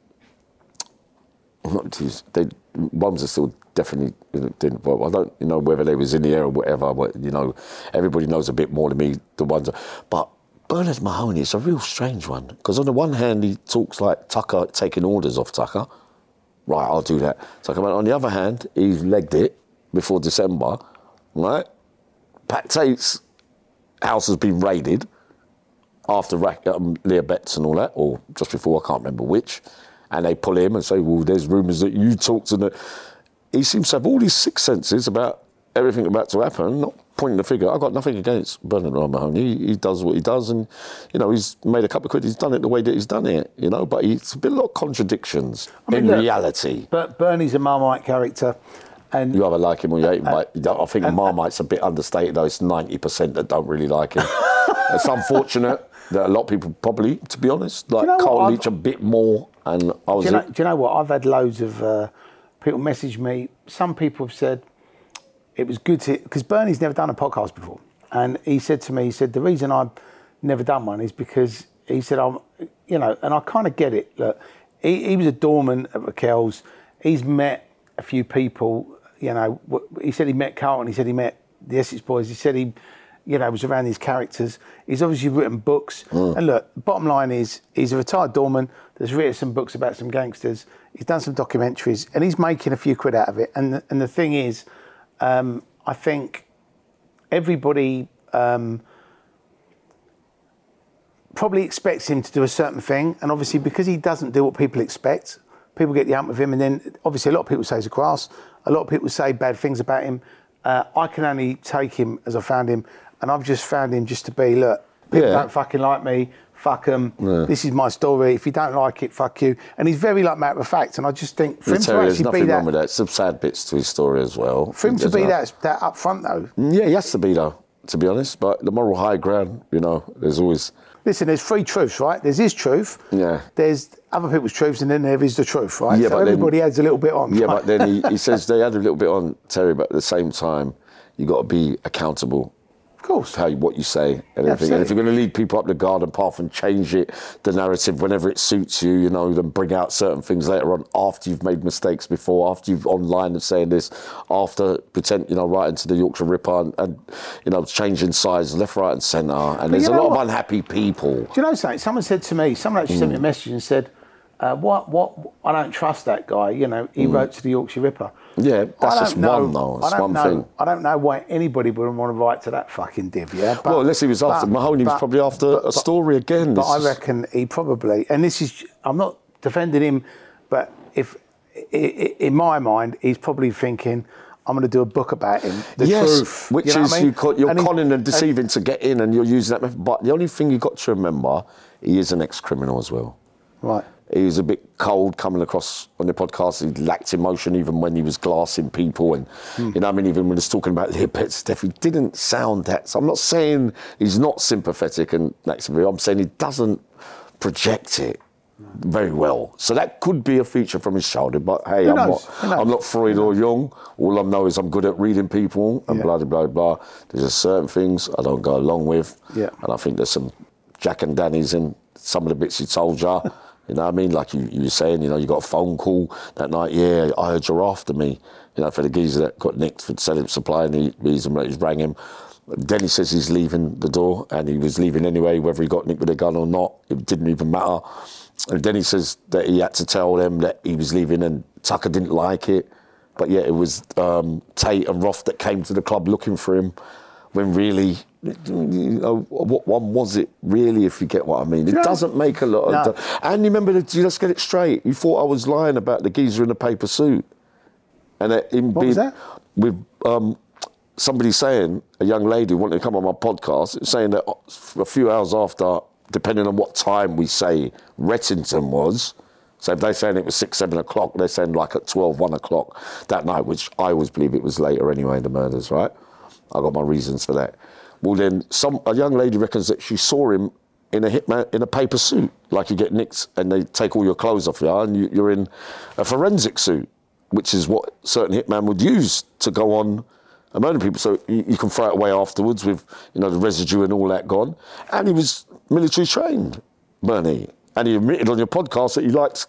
ones are still definitely didn't. Well, I don't know whether they was in the air or whatever. But everybody knows a bit more than me. The ones, but Bernard Mahoney is a real strange one, because on the one hand he talks like Tucker taking orders off Tucker. Right, I'll do that. So on the other hand, he's legged it before December. Right, Pat Tate's house has been raided after Leah Betts and all that, or just before, I can't remember which. And they pull him and say, well, there's rumours that you talked to the... He seems to have all these 6 senses about everything about to happen, not pointing the finger. I've got nothing against Bernard Mahoney. He does what he does, and, he's made a couple of quid. He's done it the way that he's done it, but it's been a lot of contradictions in reality. But Bernie's a Marmite character. And you either like him or you hate him. I think Marmite's a bit understated, though. It's 90% that don't really like him. It's unfortunate that a lot of people probably, to be honest, like Carl Leach a bit more. And I was. Do you know what? I've had loads of people message me. Some people have said it was good to, because Bernie's never done a podcast before, and he said to me, the reason I've never done one is because he said and I kind of get it. Look, he was a doorman at Raquel's. He's met a few people. He said he met Carlton. He said he met the Essex Boys. He said he was around these characters. He's obviously written books. And look, bottom line is, he's a retired doorman that's written some books about some gangsters. He's done some documentaries, and he's making a few quid out of it. And the thing is, I think everybody probably expects him to do a certain thing. And obviously, because he doesn't do what people expect, people get the hump with him. And then, obviously, a lot of people say he's a grass. A lot of people say bad things about him. I can only take him as I found him, and I've just found him just to be, look, people don't fucking like me, fuck them. Yeah. This is my story. If you don't like it, fuck you. And he's very like matter of fact. And I just think for him to actually there's nothing be that, wrong with that. Some sad bits to his story as well. For him to be that up front though. Yeah, he has to be though, to be honest. But the moral high ground, you know, there's always. Listen, there's three truths, right? There's his truth. Yeah. There's other people's truths, and then there is the truth, right? Yeah, so but everybody adds a little bit on. Yeah, right? but then he says they add a little bit on, Terry, but at the same time, you got to be accountable. Of course. What you say and everything. And if you're going to lead people up the garden path and change the narrative whenever it suits you, you know, then bring out certain things later on after you've made mistakes before, after you've online and saying this, after pretend, you know, right into the Yorkshire Ripper and you know, changing sides left, right and centre. And there's a lot of unhappy people. Do you know something? Someone said to me, someone actually sent me a message and said, what, I don't trust that guy, you know, he wrote to the Yorkshire Ripper. Yeah, that's just one though. It's one thing. I don't know why anybody would want to write to that fucking div, yeah? Well, unless he was after Mahoney, was probably after a story again. But I reckon he probably, and this is, I'm not defending him, but if in my mind, he's probably thinking, I'm going to do a book about him. The truth. Which you know is, you're conning and deceiving to get in, and you're using that method. But the only thing you've got to remember, he is an ex-criminal as well. Right. He was a bit cold coming across on the podcast. He lacked emotion even when he was glassing people. And, you know what I mean, even when he was talking about their pet stuff, he didn't sound that. So I'm not saying he's not sympathetic and I'm saying he doesn't project it very well. So that could be a feature from his childhood. But hey, I'm not Freud or Jung. All I know is I'm good at reading people and blah, blah, blah. There's just certain things I don't go along with. Yeah. And I think there's some Jack and Danny's in some of the bits he told you. You know what I mean? Like you were saying, you know, you got a phone call that night, yeah, I heard you're after me. You know, for the geezer that got nicked for selling supply and he rang him. Then he says he's leaving the door and he was leaving anyway, whether he got nicked with a gun or not, it didn't even matter. And then he says that he had to tell them that he was leaving and Tucker didn't like it. But yeah, it was Tate and Roth that came to the club looking for him when really, you know, what one was it really, if you get what I mean? It doesn't make a lot of... And remember, let's get it straight, you thought I was lying about the geezer in the paper suit. And what was that? With somebody saying, a young lady wanted to come on my podcast, saying that a few hours after, depending on what time we say Rettington was, so if they're saying it was 6, 7 o'clock, they're saying like at 12, 1 o'clock that night, which I always believe it was later anyway, the murders, right? I got my reasons for that. Well, then a young lady reckons that she saw him in a paper suit, like you get nicked and they take all your clothes off you, and you're in a forensic suit, which is what certain hitman would use to go on and murder people. So you can throw it away afterwards with, you know, the residue and all that gone. And he was military trained, Bernie. And he admitted on your podcast that he likes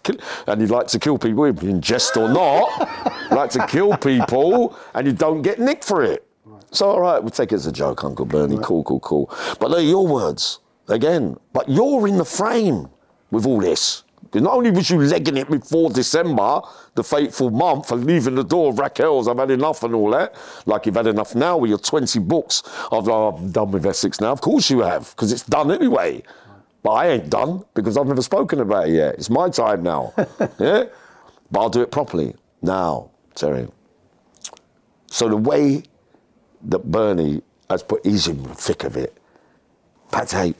to kill people, in jest or not. Like to kill people, and you don't get nicked for it. So, all right, we'll take it as a joke, Uncle Bernie. Right. Cool. But they're your words, again. But you're in the frame with all this. Because not only was you legging it before December, the fateful month, and leaving the door of Raquel's, I've had enough and all that, like you've had enough now with your 20 books of, I'm done with Essex now. Of course you have, because it's done anyway. But I ain't done, because I've never spoken about it yet. It's my time now. Yeah? But I'll do it properly. Now, Terry. So the way that Bernie has put, he's in the thick of it. Pat Tate,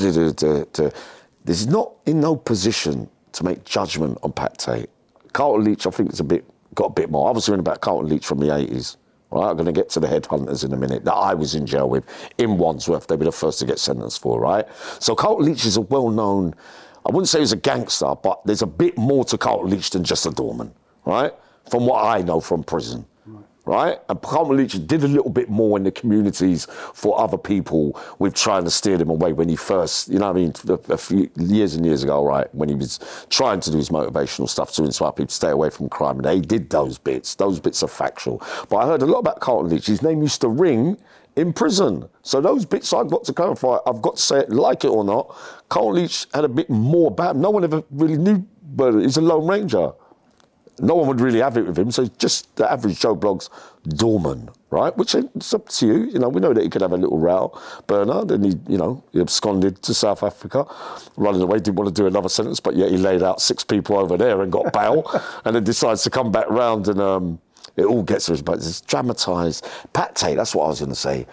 there's not in no position to make judgment on Pat Tate. Carlton Leach, I think, got a bit more. I was hearing about Carlton Leach from the 80s. Right, I'm going to get to the headhunters in a minute that I was in jail with in Wandsworth. They were the first to get sentenced for, right? So Carlton Leach is a well-known, I wouldn't say he's a gangster, but there's a bit more to Carlton Leach than just a doorman, right? From what I know from prison. Right? And Carlton Leach did a little bit more in the communities for other people with trying to steer them away when he first, you know what I mean, a few years and years ago, right, when he was trying to do his motivational stuff to inspire people to stay away from crime. And they did those bits. Those bits are factual. But I heard a lot about Carlton Leach. His name used to ring in prison. So those bits I've got to clarify, I've got to say it, like it or not, Carlton Leach had a bit more about him. No one ever really knew, but he's a Lone Ranger. No one would really have it with him, so just the average Joe Blogg's doorman, right? Which it's up to you. You know, we know that he could have a little row, Bernard, and he absconded to South Africa, running away, didn't want to do another sentence, but yet he laid out 6 people over there and got bail, and then decides to come back round, and it all gets to us, but it's dramatised. Pat Tate, that's what I was going to say.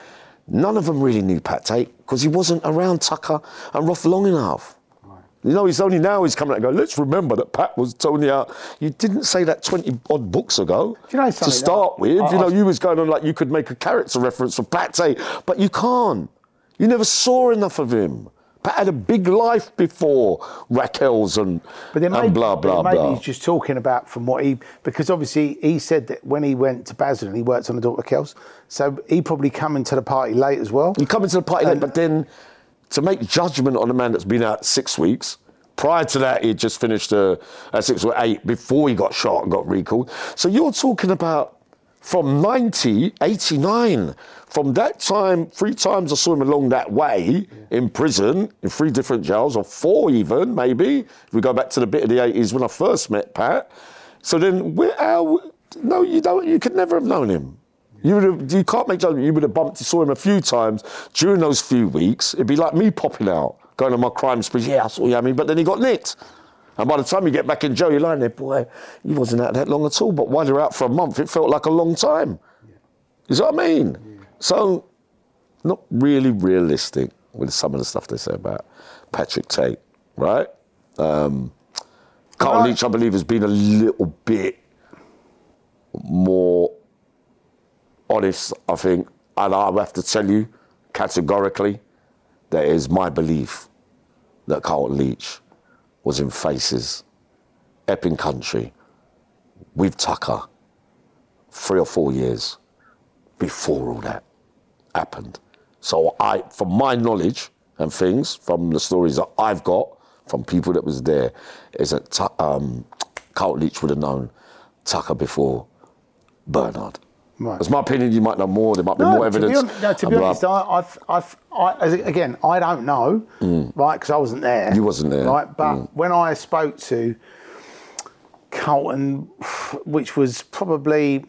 none of them really knew Pat Tate because he wasn't around Tucker and Roth long enough. You know, he's only now he's coming out and going, let's remember that Pat was Tony out. You didn't say that 20-odd books ago. Do you know to start with, you was going on like you could make a character reference for Pat Tate, but you can't. You never saw enough of him. Pat had a big life before Raquel's and blah, blah, maybe blah. he's just talking about from what because obviously he said that when he went to Basildon, he worked on the Daughter Kells, so he probably come into the party late as well. He come into the party late, but then to make judgment on a man that's been out 6 weeks, prior to that, he'd just finished 6 or 8 before he got shot and got recalled. So you're talking about from 89, from that time, 3 times I saw him along that way in prison, in 3 different jails, or 4 even, maybe, if we go back to the bit of the 80s when I first met Pat. So then, no, you don't. You could never have known him. You can't make judgment. You would have saw him a few times during those few weeks. It'd be like me popping out, going on my crime spree. Yeah, I saw you, but then he got nicked. And by the time you get back in jail, you're lying there, boy, he wasn't out that long at all. But while you're out for a month, it felt like a long time. Yeah. You see what I mean? Yeah. So, not really realistic with some of the stuff they say about Patrick Tate, right? Carlton Leach, I believe, has been a little bit more honest, I think. And I have to tell you categorically that it is my belief that Carlton Leach was in Faces, Epping Country, with Tucker, 3 or 4 years before all that happened. So from my knowledge and things, from the stories that I've got, from people that was there, is that Carlton Leach would have known Tucker before Bernard. Right. That's my opinion. You might know more. There might be more evidence. To be honest, again, I don't know, right? Because I wasn't there. You wasn't there, right? But when I spoke to Carlton, which was probably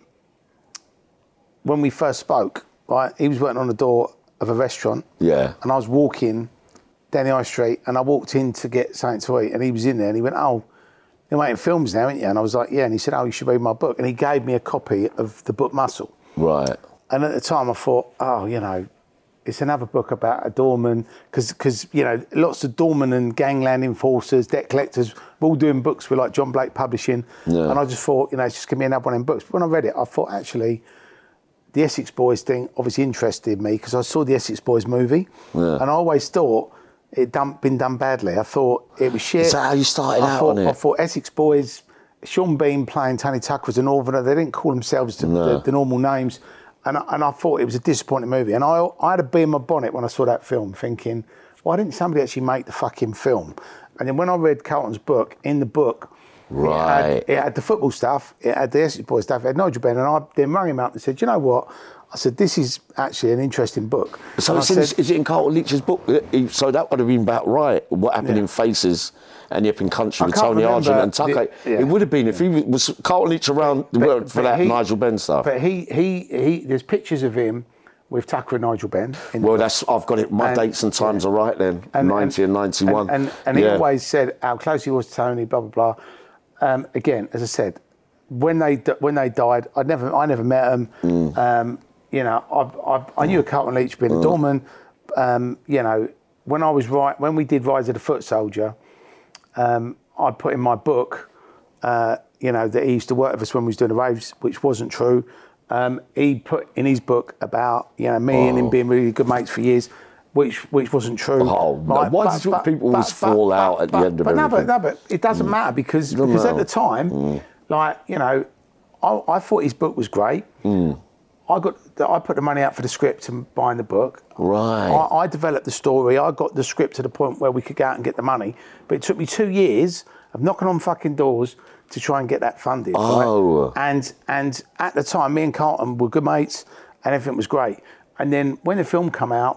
when we first spoke, right? He was working on the door of a restaurant. Yeah. And I was walking down the high street, and I walked in to get something to eat, and he was in there, and he went, "Oh, you're making films now, aren't you?" And I was like, "Yeah." And he said, "Oh, you should read my book." And he gave me a copy of the book Muscle. Right. And at the time I thought, oh, you know, it's another book about a doorman, because, you know, lots of doormen and gangland enforcers, debt collectors, were all doing books with like John Blake Publishing. Yeah. And I just thought, you know, it's just going to be another one of them books. But when I read it, I thought, actually, the Essex Boys thing obviously interested me because I saw the Essex Boys movie. Yeah. And I always thought it been done badly. I thought it was shit. Is that how you started out on it? I thought Essex Boys, Sean Bean playing Tony Tucker as a Northerner, they didn't call themselves the normal names. And I thought it was a disappointing movie. And I had a bee in my bonnet when I saw that film, thinking, why didn't somebody actually make the fucking film? And then when I read Carlton's book, in the book, right, it had the football stuff, it had the Essex Boys stuff, it had Nigel Benn, and I then rang him up and said, you know what? I said, this is actually an interesting book. So is it in Carlton Leach's book? So that would have been about right, what happened in Faces and Epping Country with Tony Argent and Tucker. It would have been if he was Carlton Leach around for that Nigel Benn stuff. But he there's pictures of him with Tucker and Nigel Benn. Well, I've got it. My dates and times are right then, 90 and 91. And he always said how close he was to Tony, blah, blah, blah. Again, as I said, when they died, I never met them. You know, I knew Carlton Leach being a doorman. You know, when we did Rise of the Foot Soldier, I put in my book, you know, that he used to work with us when we was doing the raves, which wasn't true. He put in his book about, you know, me and him being really good mates for years, which wasn't true. Oh, right? Why do people always fall out at the end of everything? But it doesn't matter because at the time, like, you know, I thought his book was great. I put the money out for the script and buying the book. Right. I developed the story. I got the script to the point where we could go out and get the money. But it took me 2 years of knocking on fucking doors to try and get that funded. Oh. Right? And at the time, me and Carlton were good mates and everything was great. And then when the film came out,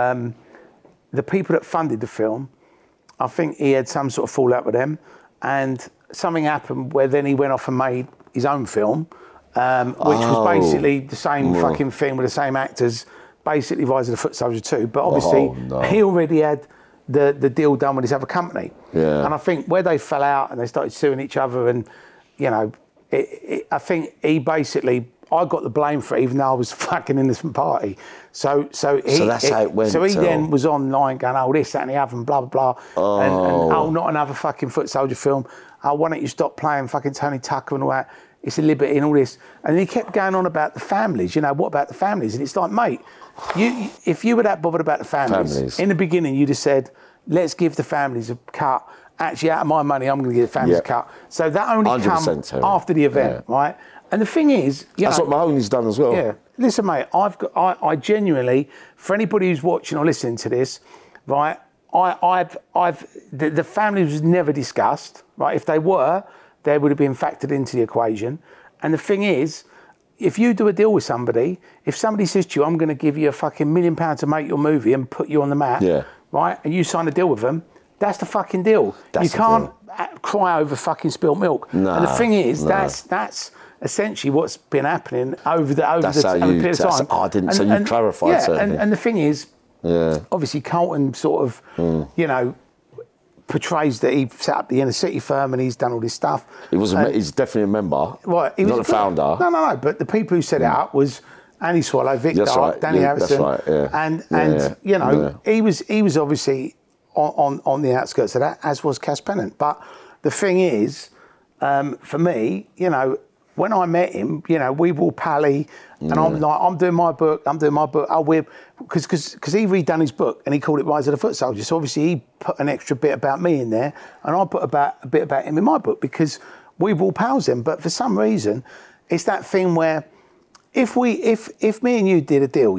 the people that funded the film, I think he had some sort of fallout with them. And something happened where then he went off and made his own film. Which was basically the same fucking thing with the same actors, basically Rise of the Foot Soldier 2. But obviously, he already had the deal done with his other company. Yeah. And I think where they fell out and they started suing each other and, you know, I think he basically, I got the blame for it, even though I was fucking innocent party. So that's how it went. So he then was online going, oh, this, that, and the other, and blah, blah, blah. And oh, not another fucking Foot Soldier film. Oh, why don't you stop playing fucking Tony Tucker and all that? It's a liberty and all this. And he kept going on about the families. You know, what about the families? And it's like, mate, if you were that bothered about the families, in the beginning you'd have said, let's give the families a cut. Actually, out of my money, I'm going to give the families a cut. So that only comes after the event, right? And the thing is, that's what Mahoney's done as well. Yeah. Listen, mate, I genuinely, for anybody who's watching or listening to this, right, the family was never discussed, right? If they were, they would have been factored into the equation. And the thing is, if you do a deal with somebody, if somebody says to you, I'm going to give you a fucking £1 million to make your movie and put you on the map, right, and you sign a deal with them, that's the fucking deal. You can't cry over fucking spilt milk. And the thing is, that's essentially what's been happening over the period of time. I didn't. So you've clarified certainly. And the thing is, obviously Carlton sort of, you know, portrays that he set up the Inner City firm and he's done all this stuff. He's definitely a member. Right, he was not a founder. No. But the people who set it up was Andy Swallow, Vic Dart, Danny Harrison, and you know, he was obviously on the outskirts of that, as was Cass Pennant. But the thing is, for me, you know, when I met him, you know, we were all pally, and I'm like, I'm doing my book. Oh, because he redone his book and he called it Rise of the Foot Soldier. So obviously he put an extra bit about me in there, and I put a bit about him in my book because we were all pals then. But for some reason, it's that thing where if me and you did a deal,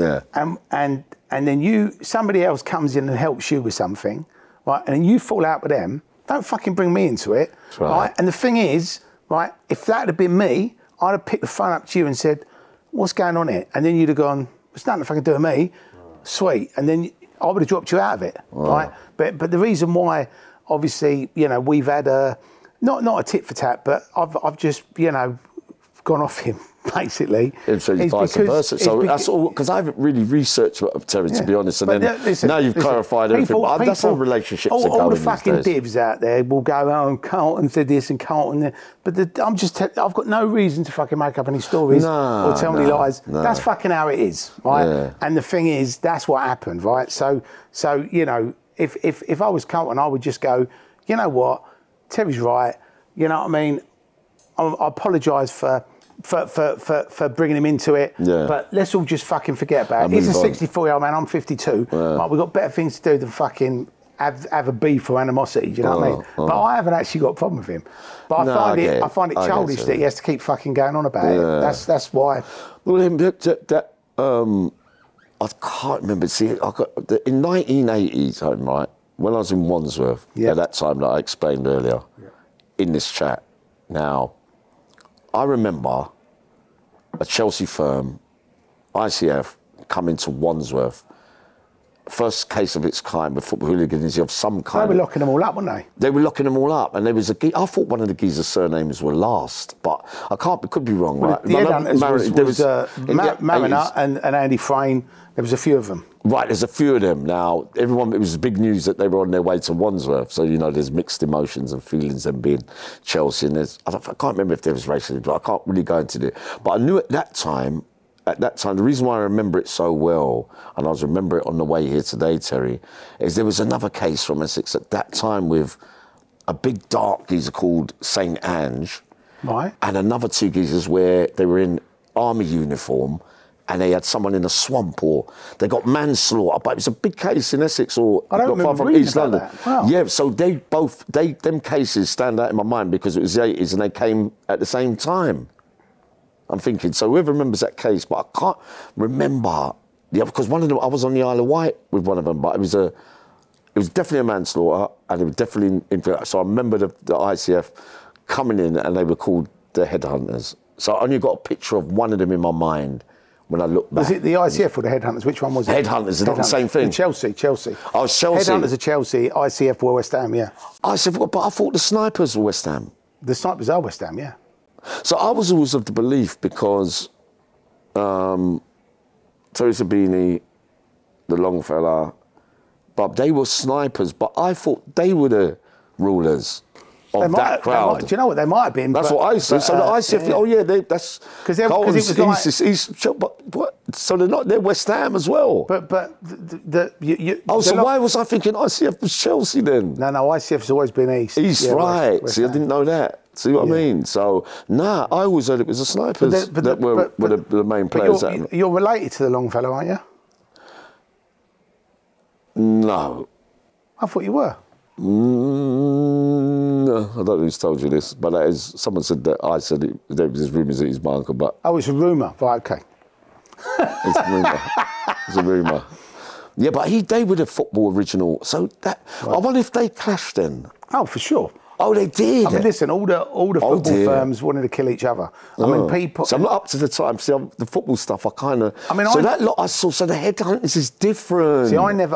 and then somebody else comes in and helps you with something, right, and then you fall out with them, don't fucking bring me into it, right? And the thing is, right, if that had been me, I'd have picked the phone up to you and said, what's going on here? And then you'd have gone, it's nothing fucking do with me. Sweet. And then I would have dropped you out of it, right? But the reason why, obviously, you know, we've had not a tit for tat, but I've just, you know, gone off him, basically. So vice versa. So that's all, because I haven't really researched Terry, to be honest. And then now you've clarified everything. That's how relationships are going. All the fucking divs out there will go, oh, Carlton said this and Carlton that. But I've got no reason to fucking make up any stories or tell any lies. That's fucking how it is, right? Yeah. And the thing is, that's what happened, right? So you know, if I was Carlton, I would just go, you know what, Terry's right. You know what I mean? I apologise for bringing him into it, but let's all just fucking forget about it. He's a 64-year-old man, I'm 52. Like, we've got better things to do than fucking have a beef or animosity, do you know what I mean? But I haven't actually got a problem with him. But I find it childish that he has to keep fucking going on about it. That's why. Well, I can't remember. See, in 1980s, right, when I was in Wandsworth, at that time that I explained earlier in this chat. Now, I remember a Chelsea firm, ICF, coming to Wandsworth. First case of its kind with football hooliganism of some kind. They were locking them all up, weren't they? They were locking them all up, and there was I thought one of the geezer's surnames were Last, but I could be wrong, right? The headhunters was Mariner and Andy Frayne. There was a few of them. Right, there's a few of them. Now, it was big news that they were on their way to Wandsworth, so, you know, there's mixed emotions and feelings them being Chelsea, and I can't remember if there was racism, but I can't really go into it. But I knew at that time, the reason why I remember it so well, and I was remembering it on the way here today, Terry, is there was another case from Essex at that time with a big dark geezer called St. Ange, right, and another two geezers where they were in army uniform, and they had someone in a swamp, or they got manslaughter. But it was a big case in Essex, or I don't remember from East London. That. Wow. Yeah, so them cases stand out in my mind because it was the 80s and they came at the same time. I'm thinking, so whoever remembers that case, but I can't remember the other, because one of them, I was on the Isle of Wight with one of them, but it was definitely a manslaughter, and it was definitely so I remember the ICF coming in, and they were called the Headhunters. So I only got a picture of one of them in my mind. When I look back. Was it the ICF or the Headhunters? Which one was it? Headhunters, not the same thing. Chelsea. Oh, Chelsea. Headhunters are Chelsea, ICF were West Ham, yeah. But I thought the Snipers were West Ham. The Snipers are West Ham, yeah. So I was always of the belief, because Terry Sabini, the long fella, but they were Snipers, but I thought they were the rulers. of that crowd. Do you know what? They might have been. That's what I said. So the ICF, that's because it was like, so they're West Ham as well. But why was I thinking ICF was Chelsea then? No, ICF's always been East. Right. West See, I didn't know that. See what I mean? So, I always heard it was the Snipers that were the main players. You're related to the Longfellow, aren't you? No. I thought you were. No, I don't know who's told you this, but that is, someone said that I said it, there was rumours that he's my uncle, but... Oh, it's a rumour. Right, okay. It's a rumour. It's a rumour. Yeah, but they were the football original, so that... Right. I wonder if they clashed then. Oh, for sure. Oh, they did. I mean, listen, all the football firms wanted to kill each other. I mean, people. So I'm not up to the time. See, the football stuff, I kind of. I mean, that lot I saw. So the Headhunters is different. See, I never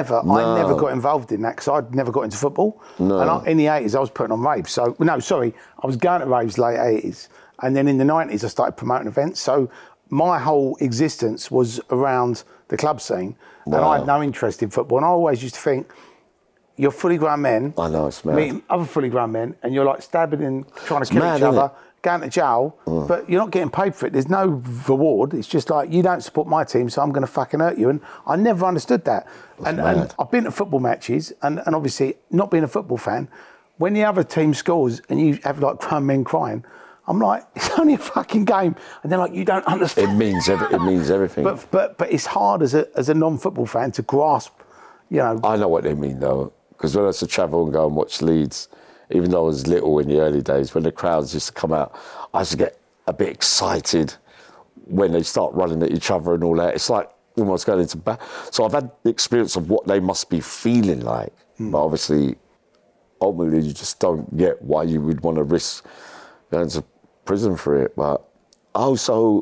got involved in that because I'd never got into football. No. And in the 80s, I was putting on raves. So I was going to raves late 80s, and then in the 90s, I started promoting events. So my whole existence was around the club scene, and I had no interest in football. And I always used to think, you're fully grown men. I know, it's mad. Meeting other fully grown men, and you're like stabbing and trying to kill each other, going to jail, but you're not getting paid for it. There's no reward. It's just like, you don't support my team, so I'm going to fucking hurt you. And I never understood that. And I've been to football matches, and obviously, not being a football fan, when the other team scores and you have like grown men crying, I'm like, it's only a fucking game. And they're like, you don't understand. It means everything. But it's hard as a non-football fan to grasp, you know. I know what they mean, though. Because when I used to travel and go and watch Leeds, even though I was little in the early days, when the crowds used to come out, I used to get a bit excited when they start running at each other and all that. It's like almost going into battle. So I've had the experience of what they must be feeling like. But obviously, ultimately, you just don't get why you would want to risk going to prison for it. But I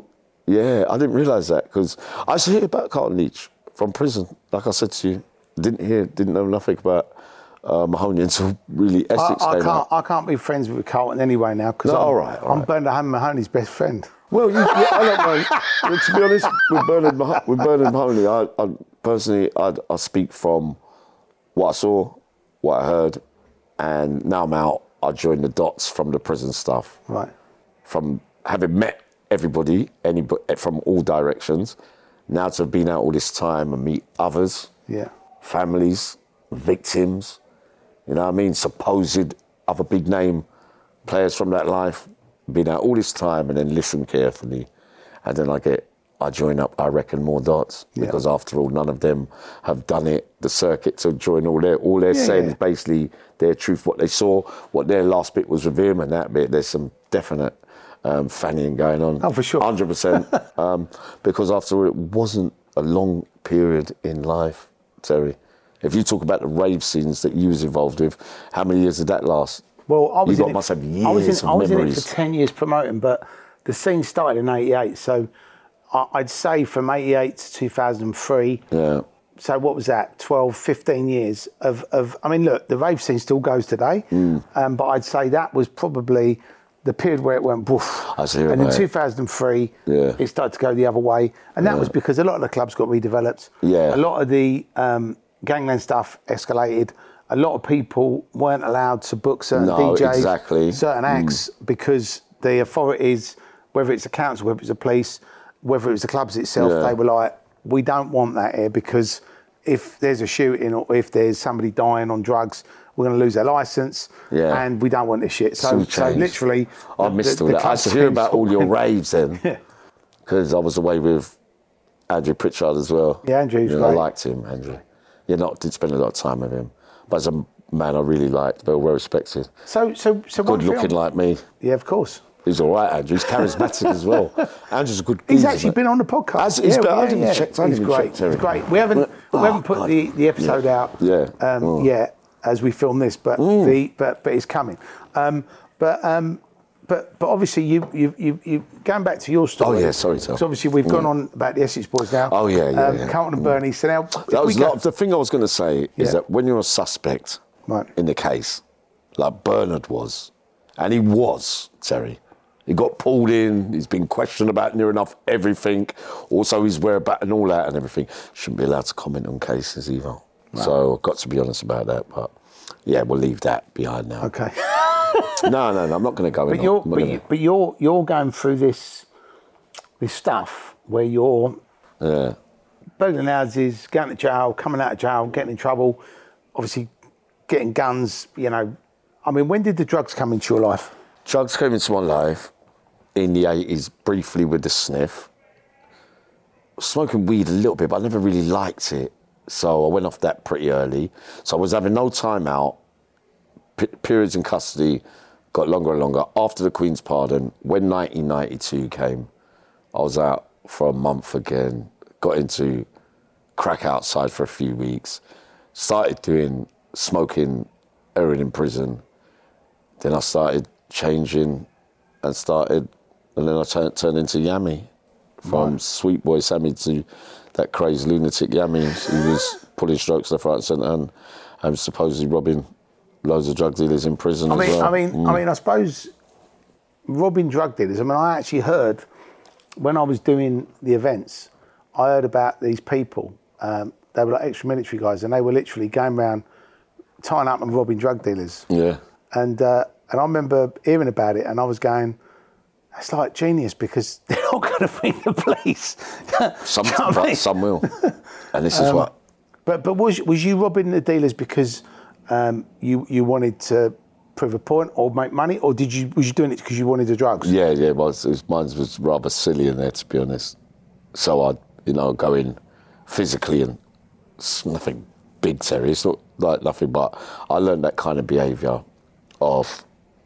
didn't realise that, because I used to hear about Carlton Leach from prison. Like I said to you, didn't know nothing about Mahoney until really Essex came out. I can't be friends with Carlton anyway now, because I'm Bernard Mahoney's best friend. Well, I don't know. Well, to be honest, with Bernard Mahoney, I personally speak from what I saw, what I heard, and now I'm out. I join the dots from the prison stuff. Right. From having met everybody from all directions, now to have been out all this time and meet others. Yeah. Families, victims, you know what I mean? Supposed other big name players from that life, been out all this time and then listen carefully. And then I join up, I reckon, more dots, because after all, none of them have done the circuit to join all they're saying is basically their truth, what they saw, what their last bit was with him, and that bit, there's some definite fannying going on. Oh, for sure. 100%. Because after all, it wasn't a long period in life, Terry. If you talk about the rave scenes that you was involved with, how many years did that last? Well, I was must have years of I was in it memories. for 10 years promoting, but the scene started in 88, so I'd say from 88 to 2003. Yeah. So what was that? 12, 15 years of I mean, look, the rave scene still goes today, but I'd say that was probably the period where it went woof. And in 2003, it started to go the other way. And that was because a lot of the clubs got redeveloped. Yeah. A lot of the gangland stuff escalated. A lot of people weren't allowed to book certain DJs, certain acts, because the authorities, whether it's a council, whether it's a police, whether it was the clubs itself, they were like, we don't want that here, because if there's a shooting or if there's somebody dying on drugs, we're going to lose their licence, and we don't want this shit. So literally... I missed all that. I used to hear about all your raves then, because I was away with Andrew Pritchard as well. Yeah, Andrew's great. I liked him, Andrew. Did spend a lot of time with him. But as a man I really liked, very well respected. So good looking like me. Yeah, of course. He's all right, Andrew. He's charismatic as well. Andrew's a good geezer. He's actually been on the podcast. He's great. He's great. We haven't put the episode out yet as we film this, but it's coming. But obviously you going back to your story. Oh yeah, sorry, Tom. So obviously we've gone on about the Essex boys now. Oh yeah. Carlton and Bernie. So now the thing I was going to say is that when you're a suspect in the case, like Bernard was, and he was, Terry. He got pulled in, he's been questioned about near enough everything, also his whereabouts and all that and everything. Shouldn't be allowed to comment on cases either. Right. So I've got to be honest about that, but yeah, we'll leave that behind now. Okay. No, I'm not going to go in. But you're going through this stuff where you're burgling houses, going to jail, coming out of jail, getting in trouble, obviously getting guns, you know. I mean, when did the drugs come into your life? Drugs came into my life in the 80s, briefly with the sniff. Smoking weed a little bit, but I never really liked it. So I went off that pretty early. So I was having no time out. Periods in custody got longer and longer. After the Queen's pardon, when 1992 came, I was out for a month again, got into crack outside for a few weeks, started doing smoking heroin in prison. Then I started changing and then I turned into Yami. From sweet boy Sammy to that crazed lunatic Yami who was pulling strokes left, right and centre and supposedly robbing loads of drug dealers in prison as well. I suppose robbing drug dealers, I actually heard, when I was doing the events, I heard about these people. They were like ex-military guys, and they were literally going around tying up and robbing drug dealers. Yeah. And I remember hearing about it, and I was going, that's like genius, because they're not going to bring the police. Some will. And this is what... But was you robbing the dealers because you wanted to prove a point or make money, or was you doing it because you wanted the drugs? Yeah, mine was rather silly in there, to be honest. So I'd, go in physically, and it's nothing big, Terry. It's not like nothing, but I learned that kind of behaviour of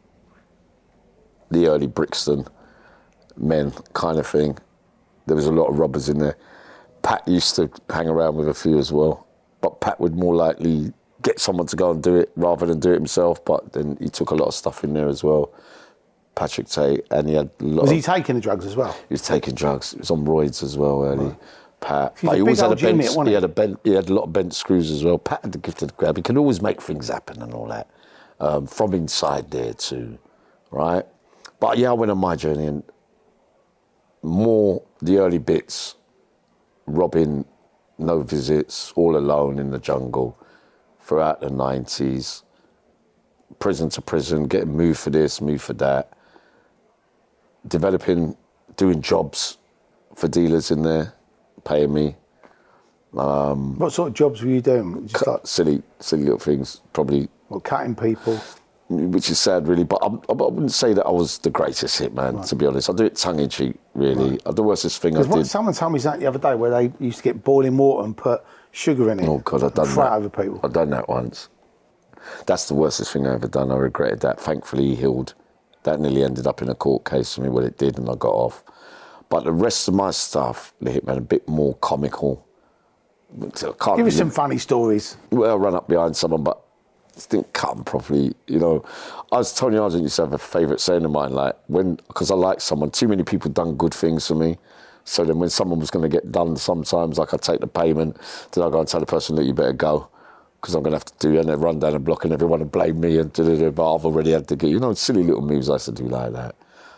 the early Brixton men kind of thing. There was a lot of robbers in there. Pat used to hang around with a few as well, but Pat would more likely get someone to go and do it rather than do it himself, but then he took a lot of stuff in there as well. Patrick Tate, and he had a lot. Was he taking the drugs as well? He was taking drugs. He was on roids as well early. Right. Pat, but he always had a bent. He had a lot of bent screws as well. Pat had the gift of the gab. He can always make things happen and all that from inside there too, right? But yeah, I went on my journey, and more the early bits, robbing, no visits, all alone in the jungle throughout the 90s, prison to prison, getting moved for this, moved for that, developing, doing jobs for dealers in there, paying me. What sort of jobs were you doing? Just silly little things, probably. Well, cutting people. Which is sad, really, but I wouldn't say that I was the greatest hitman, to be honest. I do it tongue-in-cheek, really. The worstest thing I did... Someone told me that the other day, where they used to get boiling water and put sugar in it. Oh, God, I've done that. Throw it over people. I've done that once. That's the worstest thing I ever done. I regretted that. Thankfully, he healed. That nearly ended up in a court case for me, what it did, and I got off. But the rest of my stuff, the hitman, a bit more comical. Give us some funny stories. Well, I run up behind someone, but just didn't cut them properly, Tony Argent used to have a favourite saying of mine, because I like someone, too many people done good things for me. So then when someone was going to get done, sometimes I'd take the payment, then I'd go and tell the person that you better go, because I'm going to have to do it, and then run down the block and everyone would blame me, and but I've already had to get, silly little moves I used to do like that.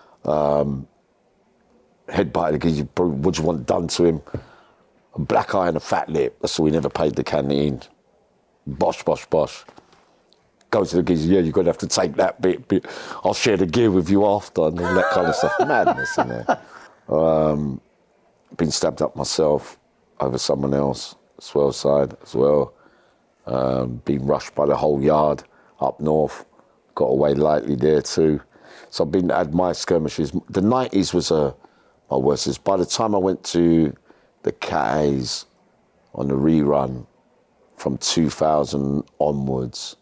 Headbutt, what do you want done to him? A black eye and a fat lip, that's all he never paid the canteen. Bosh, bosh, bosh. Go to the geezer, you're going to have to take that bit. I'll share the gear with you after, and all that kind of stuff. Madness in there. Been stabbed up myself over someone else, Swellside as well. Been rushed by the whole yard up north. Got away lightly there too. So I've had my skirmishes. The 90s was my worst. By the time I went to the Cat A's on the rerun from 2000 onwards,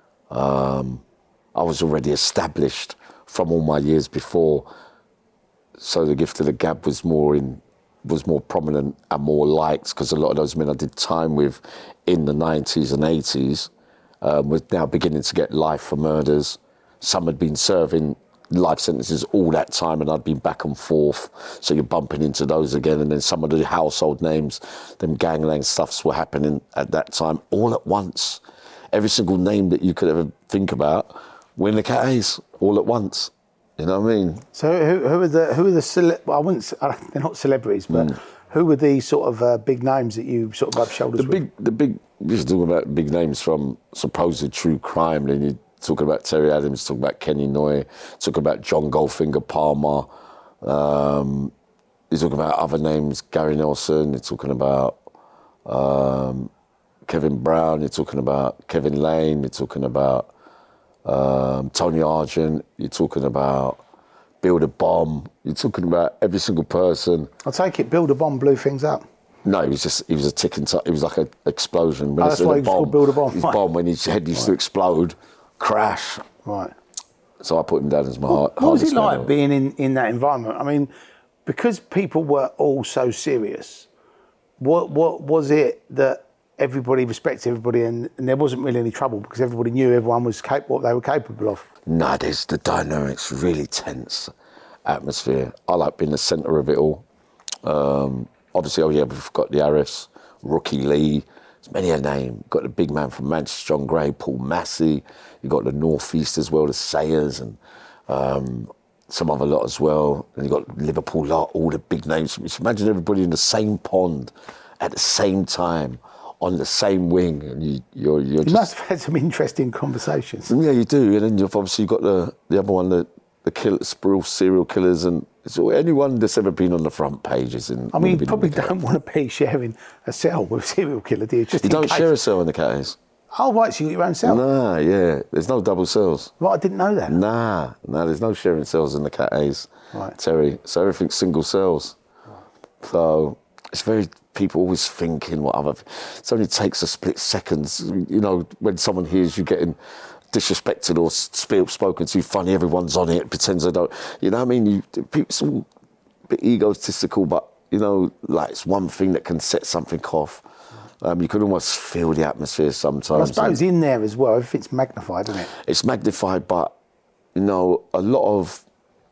I was already established from all my years before, so the gift of the gab was more prominent and more liked, because a lot of those men I did time with in the 90s and 80s were now beginning to get life for murders. Some had been serving life sentences all that time, and I'd been back and forth, so you're bumping into those again. And then some of the household names, them gangland stuffs were happening at that time all at once. Every single name that you could ever think about were in the Cat A's all at once. You know what I mean? So who are the well, they're not celebrities, but who were the sort of big names that you sort of rubbed shoulders with? We used to talk about big names from supposed true crime, then you'd talking about Terry Adams, talking about Kenny Noye, talking about John Goldfinger Palmer. You're talking about other names, Gary Nelson. You're talking about Kevin Brown. You're talking about Kevin Lane. You're talking about Tony Argent. You're talking about Bill the Bomb. You're talking about every single person. I take it Bill the Bomb blew things up. No, he was a ticking time. It was like an explosion. That's why he was called Bill the Bomb. His bomb, when his head used to explode, crash. Right. So I put him down as my heart. What was it like being in that environment? I mean, because people were all so serious, what was it that everybody respected everybody and there wasn't really any trouble because everybody knew everyone was what they were capable of? No, there's the dynamics, really tense atmosphere. I like being the centre of it all. Obviously, we've got the Arifs, Rookie Lee, there's many a name. Got the big man from Manchester, John Gray, Paul Massey. You've got the North East as well, the Sayers and some other lot as well. And you've got Liverpool lot, all the big names. Just imagine everybody in the same pond at the same time on the same wing. And you must have had some interesting conversations. Yeah, you do. And then you've obviously got the other one, the serial killers and so anyone that's ever been on the front pages. You probably don't want to be sharing a cell with a serial killer, do you? You don't share a cell in the Cat A's. Oh, right, so you got your own cell? Nah, yeah. There's no double cells. Right, I didn't know that. Nah, there's no sharing cells in the Cat A's, right. Terry. So everything's single cells. Right. So it's very, people always thinking it only takes a split seconds, when someone hears you getting disrespected or spoken to funny, everyone's on it, pretends they don't, it's all a bit egotistical, but it's one thing that can set something off. You can almost feel the atmosphere sometimes. Well, I suppose in there as well, everything's magnified, isn't it? It's magnified, but a lot of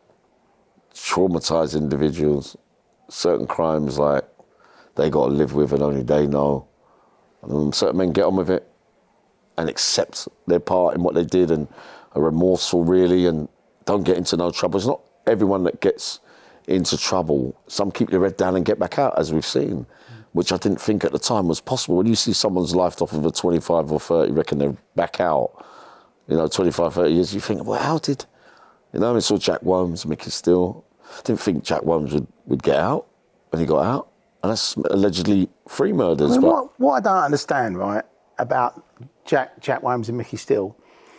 traumatised individuals, certain crimes like they got to live with and only they know. Certain men get on with it and accept their part in what they did and are remorseful really and don't get into no trouble. It's not everyone that gets into trouble. Some keep their head down and get back out, as we've seen, which I didn't think at the time was possible. When you see someone's life off of a 25 or 30, reckon they're back out, 25, 30 years, you think, well, how did... I saw Jack Worms, Mickey Steele. Didn't think Jack Worms would get out, and he got out. And that's allegedly 3 murders. What I don't understand, right, about Jack Worms and Mickey Steele,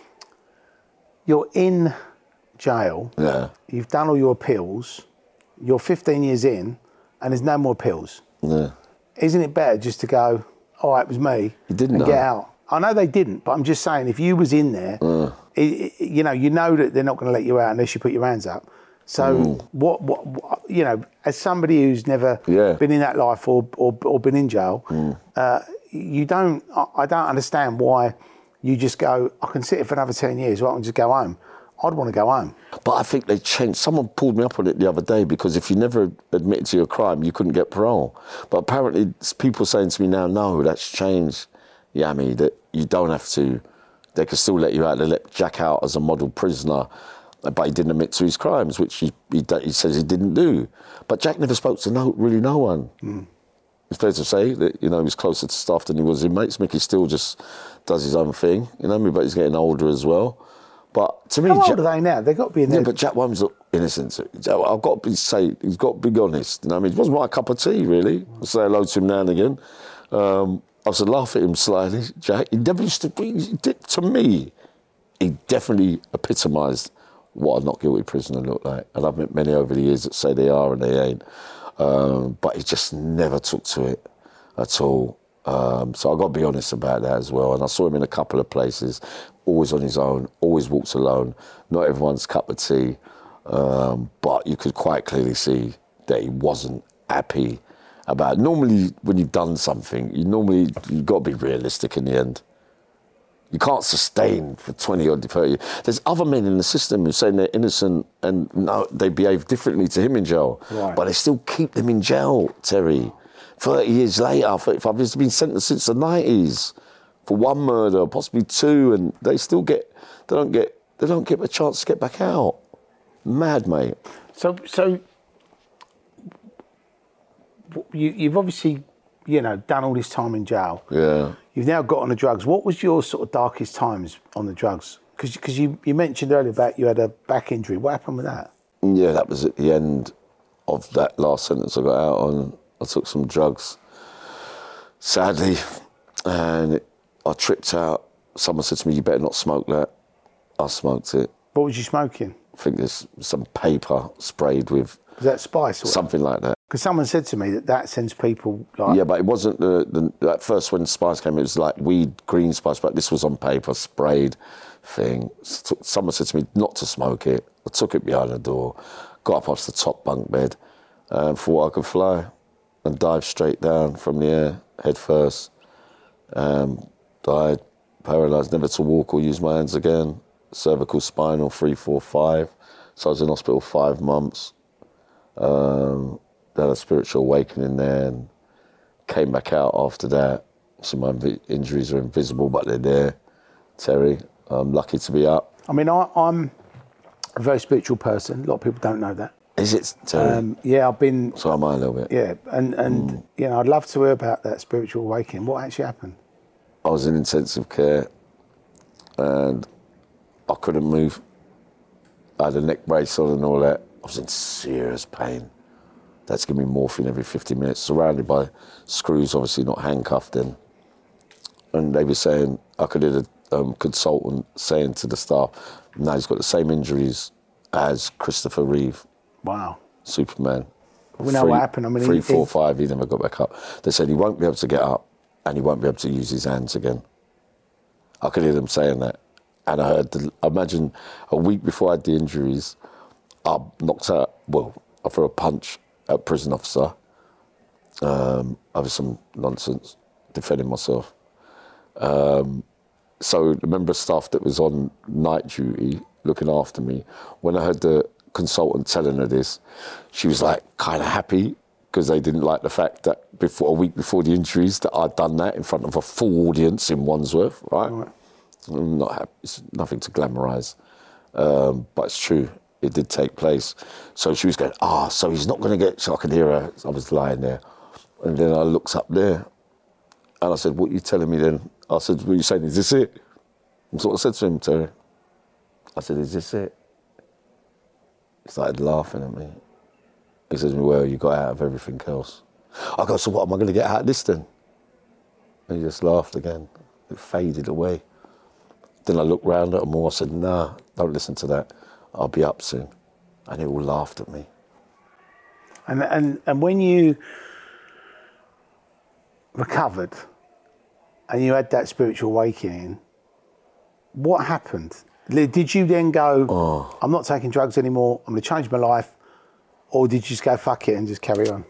you're in jail, yeah. You've done all your appeals, you're 15 years in, and there's no more appeals. Yeah. Isn't it better just to go, all right, it was me, get out? I know they didn't, but I'm just saying, if you was in there, you know that they're not going to let you out unless you put your hands up. So what as somebody who's never been in that life or been in jail, I don't understand why you just go, I can sit here for another 10 years, right, and just go home. I'd want to go home. But I think they changed. Someone pulled me up on it the other day because if you never admitted to your crime, you couldn't get parole. But apparently people saying to me now, no, that's changed, Yami, that you don't have to. They can still let you out. They let Jack out as a model prisoner, but he didn't admit to his crimes, which he says he didn't do. But Jack never spoke to no one. It's fair to say that, he was closer to staff than he was inmates. Mickey still just does his own thing, but he's getting older as well. But to me, how old are they now? They've got to be in there. Yeah, but Jack Worms look innocent. I've got to he's got to be honest. It wasn't my cup of tea, really. I say hello to him now and again. I used to laugh at him slightly, Jack. He never used to be, to me, he definitely epitomised what a not guilty prisoner looked like. And I've met many over the years that say they are and they ain't. But he just never took to it at all. So I've got to be honest about that as well. And I saw him in a couple of places, always on his own, always walks alone, not everyone's cup of tea. But you could quite clearly see that he wasn't happy about it. Normally, when you've done something, you've got to be realistic in the end. You can't sustain for 20 or 30 years. There's other men in the system who say they're innocent and no, they behave differently to him in jail. Right. But they still keep them in jail, Terry. 30 years later, 35 years, been sentenced since the 90s for 1 murder, possibly 2, and they still they don't get a chance to get back out. Mad, mate. So you've obviously, done all this time in jail. Yeah. You've now got on the drugs. What was your sort of darkest times on the drugs? Because you mentioned earlier about you had a back injury. What happened with that? Yeah, that was at the end of that last sentence I got out on. I took some drugs, sadly, and I tripped out. Someone said to me, "You better not smoke that." I smoked it. What was you smoking? I think there's some paper sprayed with... Was that spice? Or something like that. Because someone said to me that sends people like... Yeah, but it wasn't at first when spice came, it was like weed, green spice, but this was on paper, sprayed thing. Someone said to me not to smoke it. I took it behind the door, got up off the top bunk bed, thought I could fly and dive straight down from the air, head first. Died, paralysed, never to walk or use my hands again. Cervical spinal 3, 4, 5. So I was in hospital 5 months. Had a spiritual awakening there and came back out after that. So my injuries are invisible, but they're there. Terry, I'm lucky to be up. I mean, I'm a very spiritual person. A lot of people don't know that. Is it, Terry? Yeah, I've been... So am I a little bit. Yeah, and you know, I'd love to hear about that spiritual awakening. What actually happened? I was in intensive care and I couldn't move. I had a neck brace on and all that. I was in serious pain. That's giving me morphine every 50 minutes, surrounded by screws, obviously not handcuffed in. And they were saying, I could hear the consultant saying to the staff, "Now he's got the same injuries as Christopher Reeve." Wow. Superman. We know what happened. I mean, 3, 4, 5, he never got back up. They said he won't be able to get up and he won't be able to use his hands again. I could hear them saying that. And I heard, imagine a week before I had the injuries, I knocked out, I threw a punch at a prison officer over some nonsense, defending myself. So the member of staff that was on night duty, looking after me, when I heard the consultant telling her this, she was like kind of happy because they didn't like the fact that a week before the injuries that I'd done that in front of a full audience in Wandsworth, right? I'm not happy. It's nothing to glamorise, but it's true. It did take place. So she was going, so he's not going to get... So I could hear her. I was lying there. And then I looked up there and I said, "What are you telling me then?" I said, "What are you saying? Is this it?" That's what I said to him, Terry. I said, "Is this it?" He started laughing at me. He said to me, "Well, you got out of everything else." I go, "So what am I going to get out of this then?" And he just laughed again. It faded away. Then I looked round at them all. I said, "Nah, don't listen to that. I'll be up soon." And they all laughed at me. And when you recovered and you had that spiritual awakening, what happened? Did you then go, "I'm not taking drugs anymore, I'm going to change my life," or did you just go, "Fuck it," and just carry on?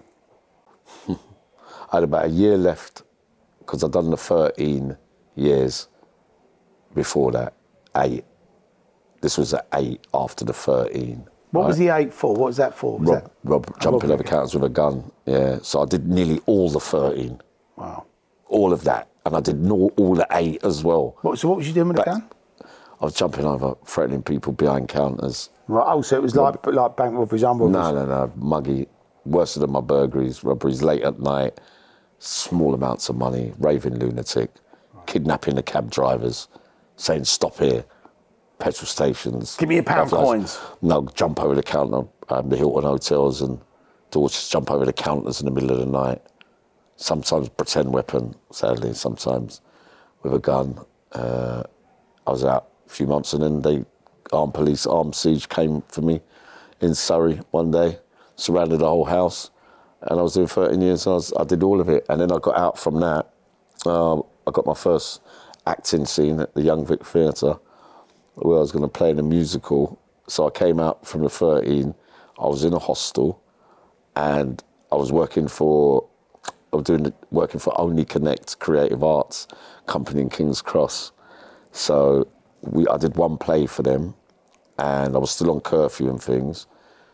I had about a year left because I'd done the 13 years before that, 8. This was at 8 after the 13. What was the 8 for? What was that for? Jumping over counters with a gun, yeah. So I did nearly all the 13. Wow. All of that. And I did all the 8 as well. So what was you doing with the gun? I was jumping over, threatening people behind counters. Right, so it was like bank robberies, armed robberies? No, muggy. Worse than my burglaries, robberies late at night, small amounts of money, raving lunatic, kidnapping the cab drivers, saying, "Stop here." Petrol stations. Give me your pound coins. No, jump over the counter, the Hilton hotels and just jump over the counters in the middle of the night. Sometimes pretend weapon, sadly, sometimes with a gun. I was out a few months and then armed siege came for me in Surrey one day, surrounded the whole house. And I was doing 13 years and I did all of it. And then I got out from that. I got my first acting scene at the Young Vic Theatre, where I was going to play in a musical. So I came out from the 13, I was in a hostel, and I was working for Only Connect Creative Arts Company in King's Cross. So I did one play for them, and I was still on curfew and things.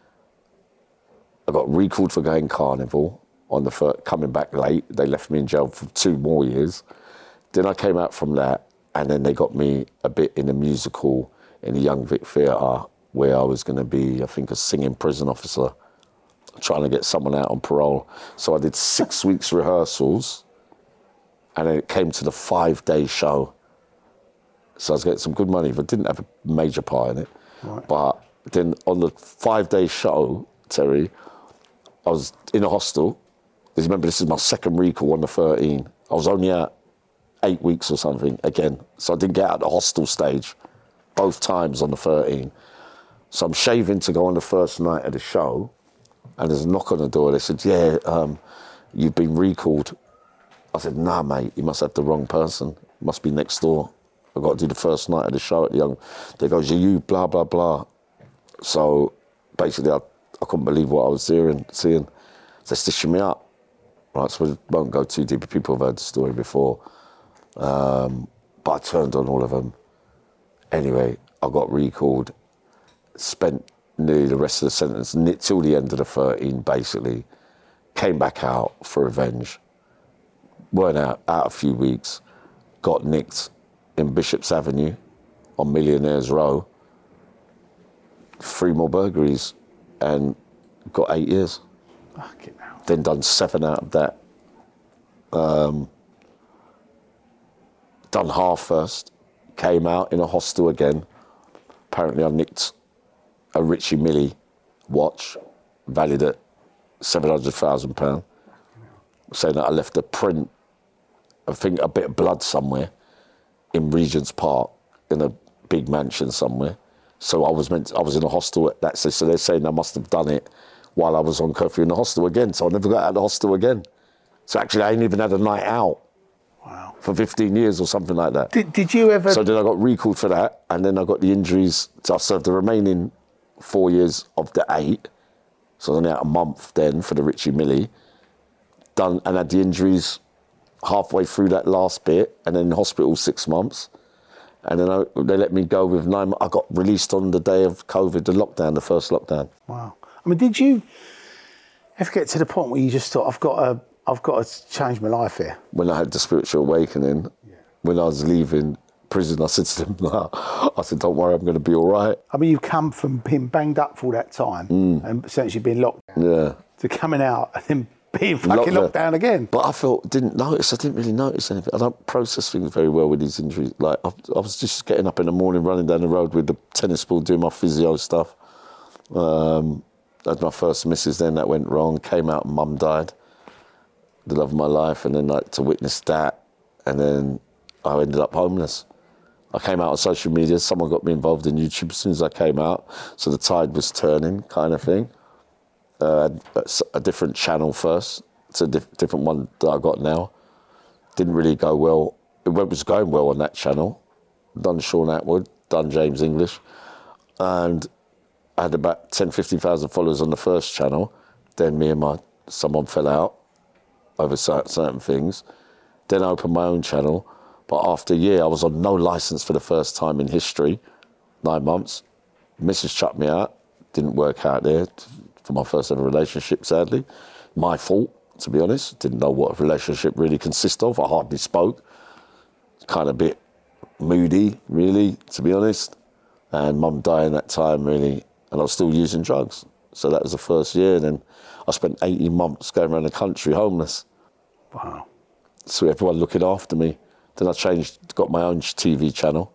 I got recalled for going carnival coming back late. They left me in jail for 2 more years. Then I came out from that, and then they got me a bit in a musical in the Young Vic Theatre where I was going to be, I think, a singing prison officer, trying to get someone out on parole. So I did 6 weeks rehearsals, and then it came to the 5-day show. So I was getting some good money, but didn't have a major part in it. Right. But then on the 5-day show, Terry, I was in a hostel. Remember, this is my second recall on the 13. I was only out 8 weeks or something again. So I didn't get out the hostel stage both times on the 13. So I'm shaving to go on the first night of the show, and there's a knock on the door. They said, you've been recalled. I said, nah, mate, you must have the wrong person. It must be next door. I've got to do the first night of the show at the Young. They go, you, blah, blah, blah. So basically, I couldn't believe what I was seeing. So they're stitching me up. Right, so we won't go too deep. People have heard the story before. But I turned on all of them. Anyway, I got recalled, spent nearly the rest of the sentence, till the end of the 13, basically. Came back out for revenge. Weren't out a few weeks. Got nicked in Bishop's Avenue on Millionaires Row. 3 more burglaries and got 8 years. Fucking hell. Then done 7 out of that. Done half first. Came out in a hostel again. Apparently I nicked a Richie Mille watch valued at £700,000, saying that I left a print, I think a bit of blood somewhere in Regent's Park in a big mansion somewhere. So I was in a hostel at that, so they're saying I must have done it while I was on curfew in the hostel again. So I never got out of the hostel again. So actually I ain't even had a night out. Wow. For 15 years or something like that. Did you ever... So then I got recalled for that, and then I got the injuries. So I served the remaining 4 years of the 8. So I was only out a month then for the Richie Mille. Done, and had the injuries halfway through that last bit, and then in hospital 6 months. And then they let me go with 9 months. I got released on the day of COVID, the lockdown, the first lockdown. Wow. I mean, did you ever get to the point where you just thought, I've got to change my life here? When I had the spiritual awakening, when I was leaving prison, I said to them, I said, don't worry, I'm going to be all right. I mean, you've come from being banged up for all that time and essentially being locked down to coming out and then being fucking locked down again. But I didn't really notice anything. I don't process things very well with these injuries. Like, I was just getting up in the morning, running down the road with the tennis ball, doing my physio stuff. I had my first missus then, that went wrong, came out and mum died. The love of my life, and then like to witness that, and then I ended up homeless. I came out on social media, someone got me involved in YouTube as soon as I came out, so the tide was turning, kind of thing. A different channel first, it's a different one that I got now. Didn't really go well. It was going well on that channel. Done Sean Atwood, done James English, and I had about 10, 15,000 followers on the first channel. Then me and someone fell out over certain things. Then I opened my own channel. But after a year, I was on no license for the first time in history, 9 months. Mrs. chucked me out. Didn't work out there for my first ever relationship, sadly. My fault, to be honest. Didn't know what a relationship really consists of. I hardly spoke. Kind of a bit moody, really, to be honest. And mum died in that time, really. And I was still using drugs. So that was the first year. And then I spent 18 months going around the country homeless. Wow. So everyone looking after me. Then I got my own TV channel.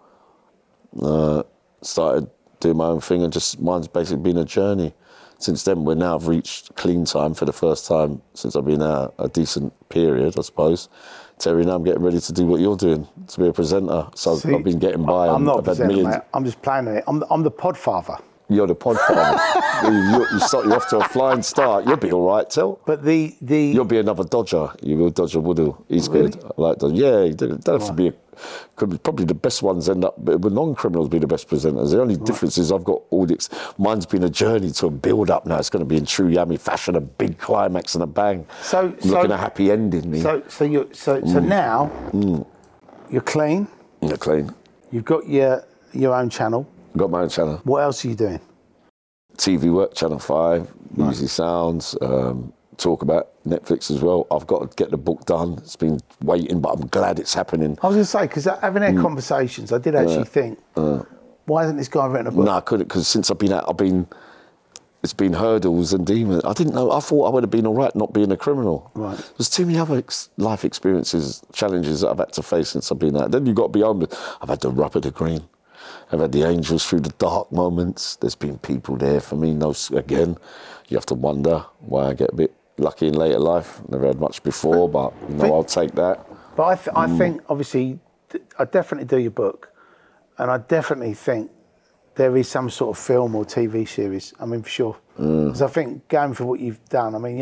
Started doing my own thing, and just mine's basically been a journey. Since then, I've reached clean time for the first time since I've been out a decent period, I suppose. Terry, now I'm getting ready to do what you're doing, to be a presenter. So I've been getting by. I'm not a presenter, millions. mate. I'm just planning it. I'm the podfather. You're the podfather. You're off to a flying start. You'll be all right, Tel. But you'll be another Dodger. You will Dodger Woodall. He's really good. I like Dodger. Yeah, you don't have to be. Probably the best ones end up, but non-criminals be the best presenters. The only difference is I've got all the. Mine's been a journey to a build-up now. It's going to be in true Yami fashion, a big climax and a bang. I'm looking at a happy ending. Me. So now you're clean. You're clean. You've got your own channel. Got my own channel. What else are you doing? TV work, Channel 5, Easy Sounds, talk about Netflix as well. I've got to get the book done. It's been waiting, but I'm glad it's happening. I was going to say, because having their conversations, I did actually think, why hasn't this guy written a book? No, I couldn't, because since I've been out, it's been hurdles and demons. I didn't know. I thought I would have been all right not being a criminal. Right. There's too many other life experiences, challenges that I've had to face since I've been out. Then you've got to be honest. I've had the rub of the green. I've had the angels through the dark moments. There's been people there for me. Again, you have to wonder why I get a bit lucky in later life. Never had much before, but I'll take that. But I think, obviously, I definitely do your book, and I definitely think there is some sort of film or TV series. I mean, for sure. Because I think going for what you've done, I mean,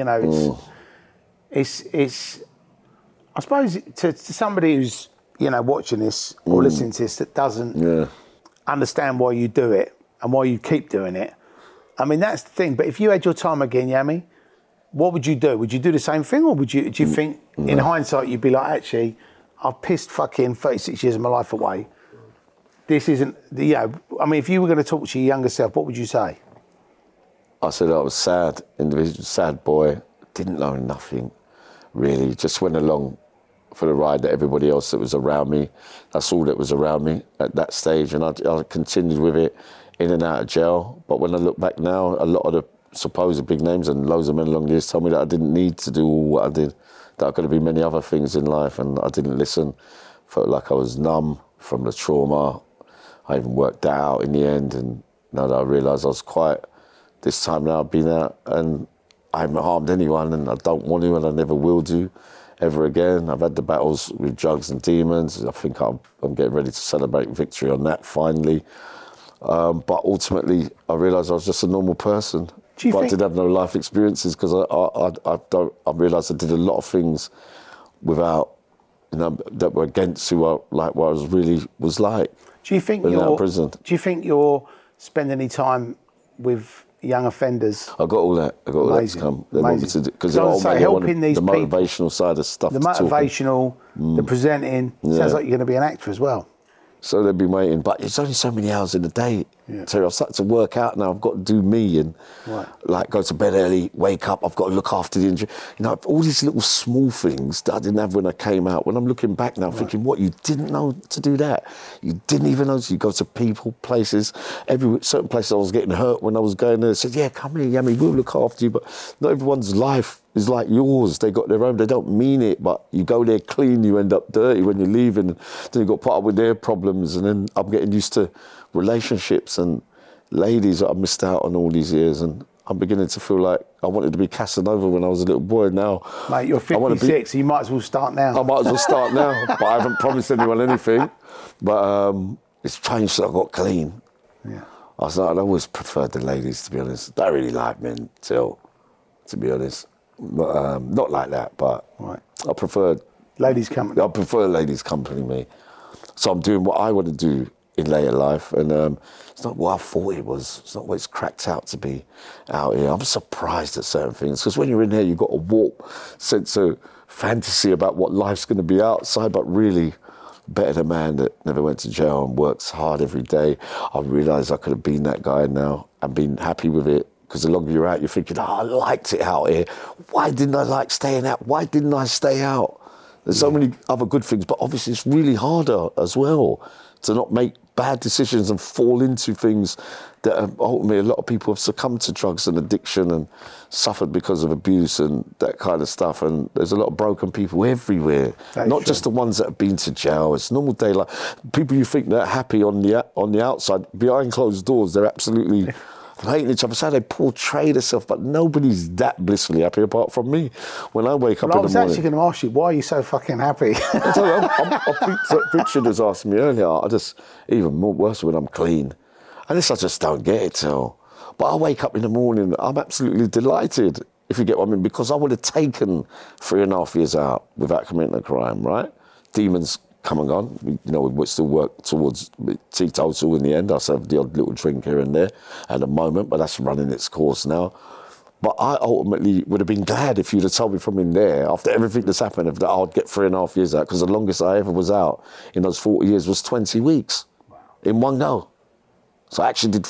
it's I suppose to somebody who's, watching this or listening to this that doesn't understand why you do it and why you keep doing it. I mean, that's the thing. But if you had your time again, Yami, what would you do? Would you do the same thing, or do you think, in hindsight, you'd be like, actually, I've pissed fucking 36 years of my life away. This isn't, I mean, if you were going to talk to your younger self, what would you say? I said I was sad, individual, sad boy, didn't know nothing, really. Just went along for the ride that everybody else that was around me. That's all that was around me at that stage, and I continued with it in and out of jail. But when I look back now, a lot of the supposed big names and loads of men along the years told me that I didn't need to do all what I did, that I could have been many other things in life, and I didn't listen. Felt like I was numb from the trauma. I even worked that out in the end, and now that I realise I was quite, this time now I've been out and I haven't harmed anyone, and I don't want to, and I never will do ever again. I've had the battles with drugs and demons. I think I'm getting ready to celebrate victory on that finally. But ultimately, I realised I was just a normal person. I didn't have no life experiences because I realised I did a lot of things without, that were against who I was like. Do you think you're spending any time with young offenders? I got all that. I got all that to come. They want me to do, because helping these people, the motivational side of stuff. The motivational, the presenting. Sounds like you're going to be an actor as well. So they've been waiting, but it's only so many hours in the day. Yeah. So I've started to work out now. I've got to do me and go to bed early, wake up. I've got to look after the injury. All these little small things that I didn't have when I came out. When I'm looking back now, thinking, what, you didn't know to do that? You didn't even know to go to people, places. Certain places I was getting hurt when I was going there. They said, yeah, come here, Yami, we'll look after you. But not everyone's life is like yours. They got their own. They don't mean it, but you go there clean, you end up dirty when you're leaving. And then you got put up with their problems, and then I'm getting used to relationships and ladies that I've missed out on all these years, and I'm beginning to feel like I wanted to be Casanova when I was a little boy. Now, mate, you're 56, so you might as well start now. I might as well start now, but I haven't promised anyone anything. But it's changed that I got clean. Yeah, I'd always preferred the ladies, to be honest. I don't really like men till, to be honest. But, not like that, but I prefer ladies' company. I prefer ladies' company, me. So I'm doing what I want to do in later life, and it's not what I thought it was. It's not what it's cracked out to be out here. I'm surprised at certain things, because when you're in here, you've got a warped sense of fantasy about what life's going to be outside, but really, better the man that never went to jail and works hard every day. I realised I could have been that guy now and been happy with it. Because the longer you're out, you're thinking, I liked it out here. Why didn't I like staying out? Why didn't I stay out? There's so many other good things, but obviously it's really harder as well to not make bad decisions and fall into things that ultimately a lot of people have succumbed to drugs and addiction and suffered because of abuse and that kind of stuff. And there's a lot of broken people everywhere, not just the ones that have been to jail. It's normal day life. People you think they're happy on the outside, behind closed doors, they're absolutely hating each other. So they portray themselves, but nobody's that blissfully happy apart from me. When I wake up in the morning, I was actually going to ask you, why are you so fucking happy? I tell you, I think Richard has asked me earlier. I just even more worse when I'm clean, and this I just don't get it till. But I wake up in the morning, I'm absolutely delighted, if you get what I mean, because I would have taken 3.5 years out without committing a crime, right? Demons come and gone. We still work towards teetotal in the end. I still have the odd little drink here and there at the moment, but that's running its course now. But I ultimately would have been glad if you'd have told me from in there, after everything that's happened, that I'd get 3.5 years out, because the longest I ever was out in those 40 years was 20 weeks in one go. So I actually did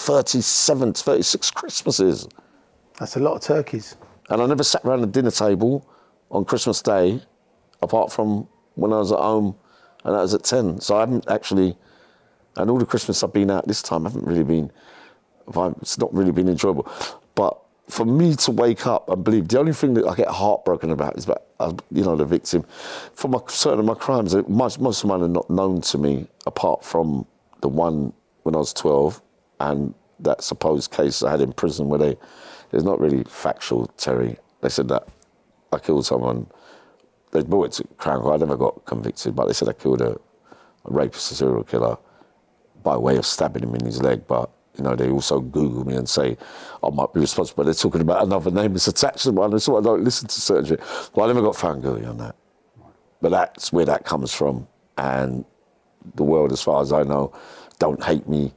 36 Christmases. That's a lot of turkeys. And I never sat around the dinner table on Christmas Day, apart from when I was at home, and that was at 10. So I haven't actually, and all the Christmas I've been out this time, it's not really been enjoyable. But for me to wake up and believe, the only thing that I get heartbroken about is about, the victim. For certain of my crimes, most of mine are not known to me, apart from the one when I was 12 and that supposed case I had in prison where it's not really factual, Terry. They said that I killed someone. They brought it to Crown Court. I never got convicted, but they said I killed a rapist, a serial killer, by way of stabbing him in his leg. But, they also Google me and say I might be responsible. But they're talking about another name that's attached to one. So I don't listen to certain shit. But I never got found guilty on that. But that's where that comes from. And the world, as far as I know, don't hate me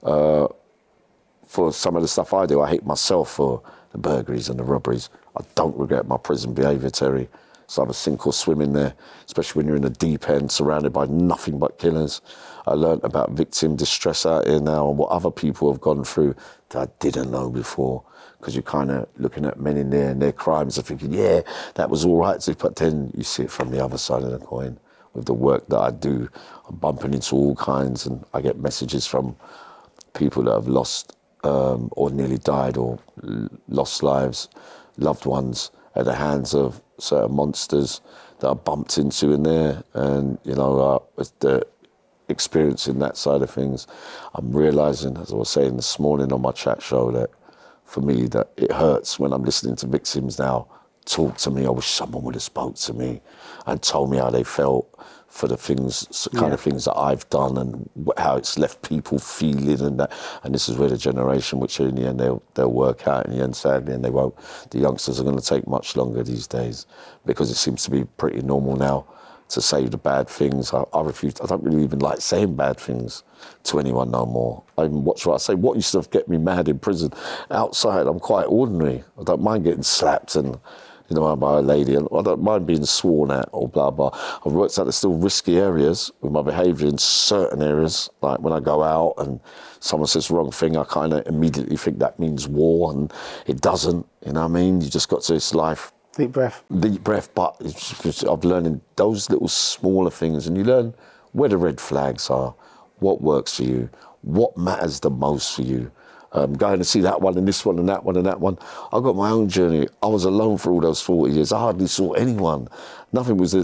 for some of the stuff I do. I hate myself for the burglaries and the robberies. I don't regret my prison behaviour, Terry. So I'm a sink or swim in there, especially when you're in the deep end, surrounded by nothing but killers. I learnt about victim distress out here now and what other people have gone through that I didn't know before. Because you're kind of looking at men in there and their crimes and thinking, yeah, that was all right. But then you see it from the other side of the coin. With the work that I do, I'm bumping into all kinds, and I get messages from people that have lost or nearly died or lost lives, loved ones at the hands of certain monsters that I bumped into in there. And, with the experiencing that side of things, I'm realising, as I was saying this morning on my chat show, that for me, that it hurts when I'm listening to victims now talk to me. I wish someone would have spoke to me and told me how they felt for the things, kind of things that I've done and how it's left people feeling and that. And this is where the generation, which in the end they'll work out in the end, sadly, and they won't. The youngsters are going to take much longer these days because it seems to be pretty normal now to say the bad things. I refuse. I don't really even like saying bad things to anyone no more. I even watch what I say. What used to get me mad in prison, outside I'm quite ordinary. I don't mind getting slapped and by a lady, and I don't mind being sworn at or blah, blah. I've worked out there's still risky areas with my behaviour in certain areas, like when I go out and someone says the wrong thing, I kind of immediately think that means war, and it doesn't, you know what I mean? You just got to this life. Deep breath, but I've learned in those little smaller things, and you learn where the red flags are, what works for you, what matters the most for you. Going to see that one and this one and that one and that one. I got my own journey. I was alone for all those 40 years. I hardly saw anyone. It was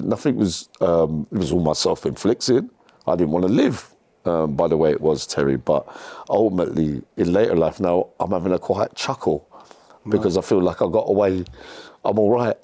all my self-inflicted. I didn't want to live by the way it was, Terry. But ultimately, in later life now, I'm having a quiet chuckle because I feel like I got away. I'm all right.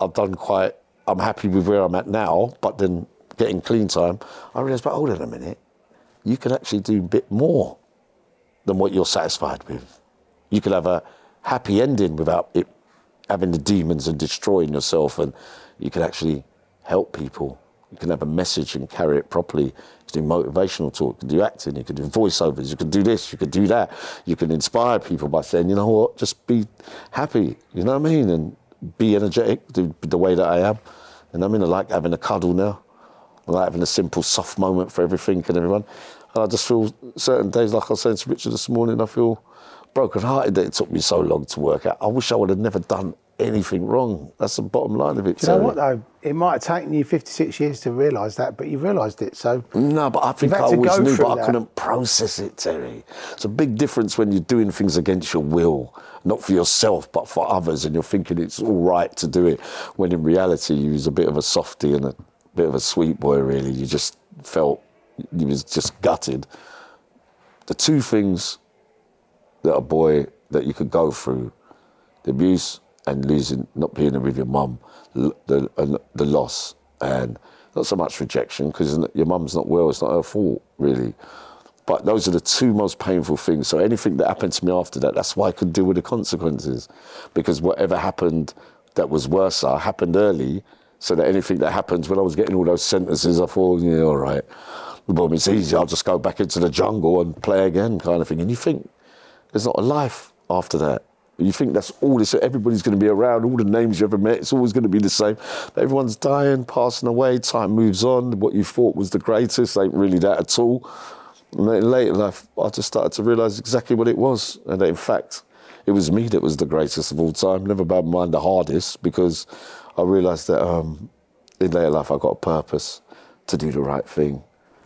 I'm happy with where I'm at now. But then getting clean time, I realised, but hold on a minute. You can actually do a bit more than what you're satisfied with. You could have a happy ending without it having the demons and destroying yourself, and you can actually help people. You can have a message and carry it properly. You can do motivational talk, you can do acting, you can do voiceovers, you can do this, you can do that. You can inspire people by saying, you know what, just be happy, you know what I mean? And be energetic, the way that I am. And I mean, I like having a cuddle now. I like having a simple, soft moment for everything and everyone. And I just feel certain days, like I was saying to Richard this morning, I feel broken-hearted that it took me so long to work out. I wish I would have never done anything wrong. That's the bottom line of it. Do you know what, though? It might have taken you 56 years to realise that, but you realised it, so... No, but I think I always knew, but I couldn't process it, Terry. It's a big difference when you're doing things against your will, not for yourself, but for others, and you're thinking it's all right to do it, when in reality you was a bit of a softie and a bit of a sweet boy, really. You just felt... You was just gutted. The two things that a boy that you could go through, the abuse and losing, not being with your mum, the loss, and not so much rejection, because your mum's not well, it's not her fault, really. But those are the two most painful things. So anything that happened to me after that, that's why I could deal with the consequences. Because whatever happened that was worse happened early, so that anything that happens when I was getting all those sentences, I thought, yeah, all right. Well, it's easy, I'll just go back into the jungle and play again, kind of thing. And you think there's not a life after that. You think that's all this, everybody's going to be around, all the names you ever met, it's always going to be the same. But everyone's dying, passing away, time moves on. What you thought was the greatest ain't really that at all. And then in later life, I just started to realise exactly what it was. And that, in fact, it was me that was the greatest of all time, never bad mind the hardest, because I realised that in later life I got a purpose to do the right thing.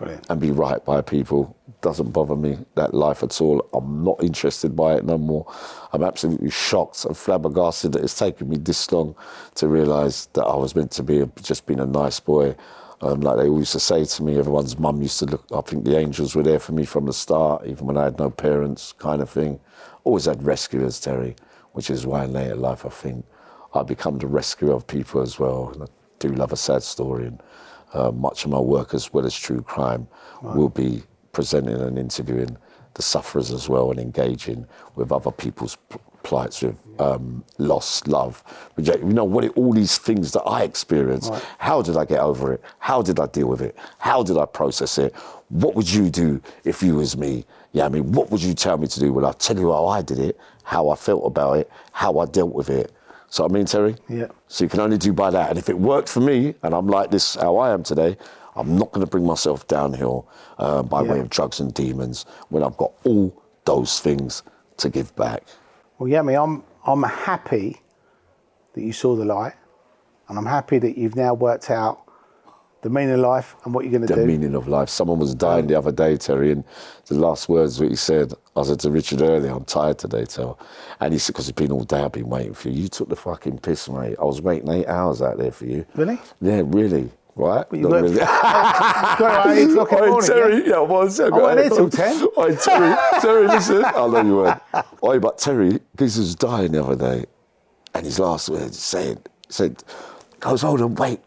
Brilliant. and be right by people. Doesn't bother me, that life at all. I'm not interested by it no more. I'm absolutely shocked and flabbergasted that it's taken me this long to realise that I was meant to be just being a nice boy. Like they used to say to me, everyone's mum used to look, I think the angels were there for me from the start, even when I had no parents, kind of thing. Always had rescuers, Terry, which is why in later life I think I become the rescuer of people as well. And I do love a sad story, and much of my work, as well as true crime, will be presenting and interviewing the sufferers as well, and engaging with other people's plights, with loss, love, rejection. You know, all these things that I experienced. Right. How did I get over it? How did I deal with it? How did I process it? What would you do if you was me? Yeah, I mean, what would you tell me to do? Well, I'll tell you how I did it, how I felt about it, how I dealt with it. So I mean, Terry? Yeah. So you can only do by that. And if it worked for me, and I'm like this, how I am today, I'm not going to bring myself downhill by way of drugs and demons when I've got all those things to give back. Well, Yemi, I'm happy that you saw the light, and I'm happy that you've now worked out the meaning of life and what you're going to do. The meaning of life. Someone was dying the other day, Terry, and the last words that he said, I said to Richard earlier, I'm tired today, Tel. And he said, because it's been all day, I've been waiting for you. You took the fucking piss, mate. I was waiting 8 hours out there for you. Really? Yeah, really. Right? But you got really. Got 8 o'clock in the morning, Terry, yeah, well, I went there till 10. Oi, Terry, listen. I know you weren't. Oi, but Terry, this was dying the other day, and his last words said, goes, hold on, wait.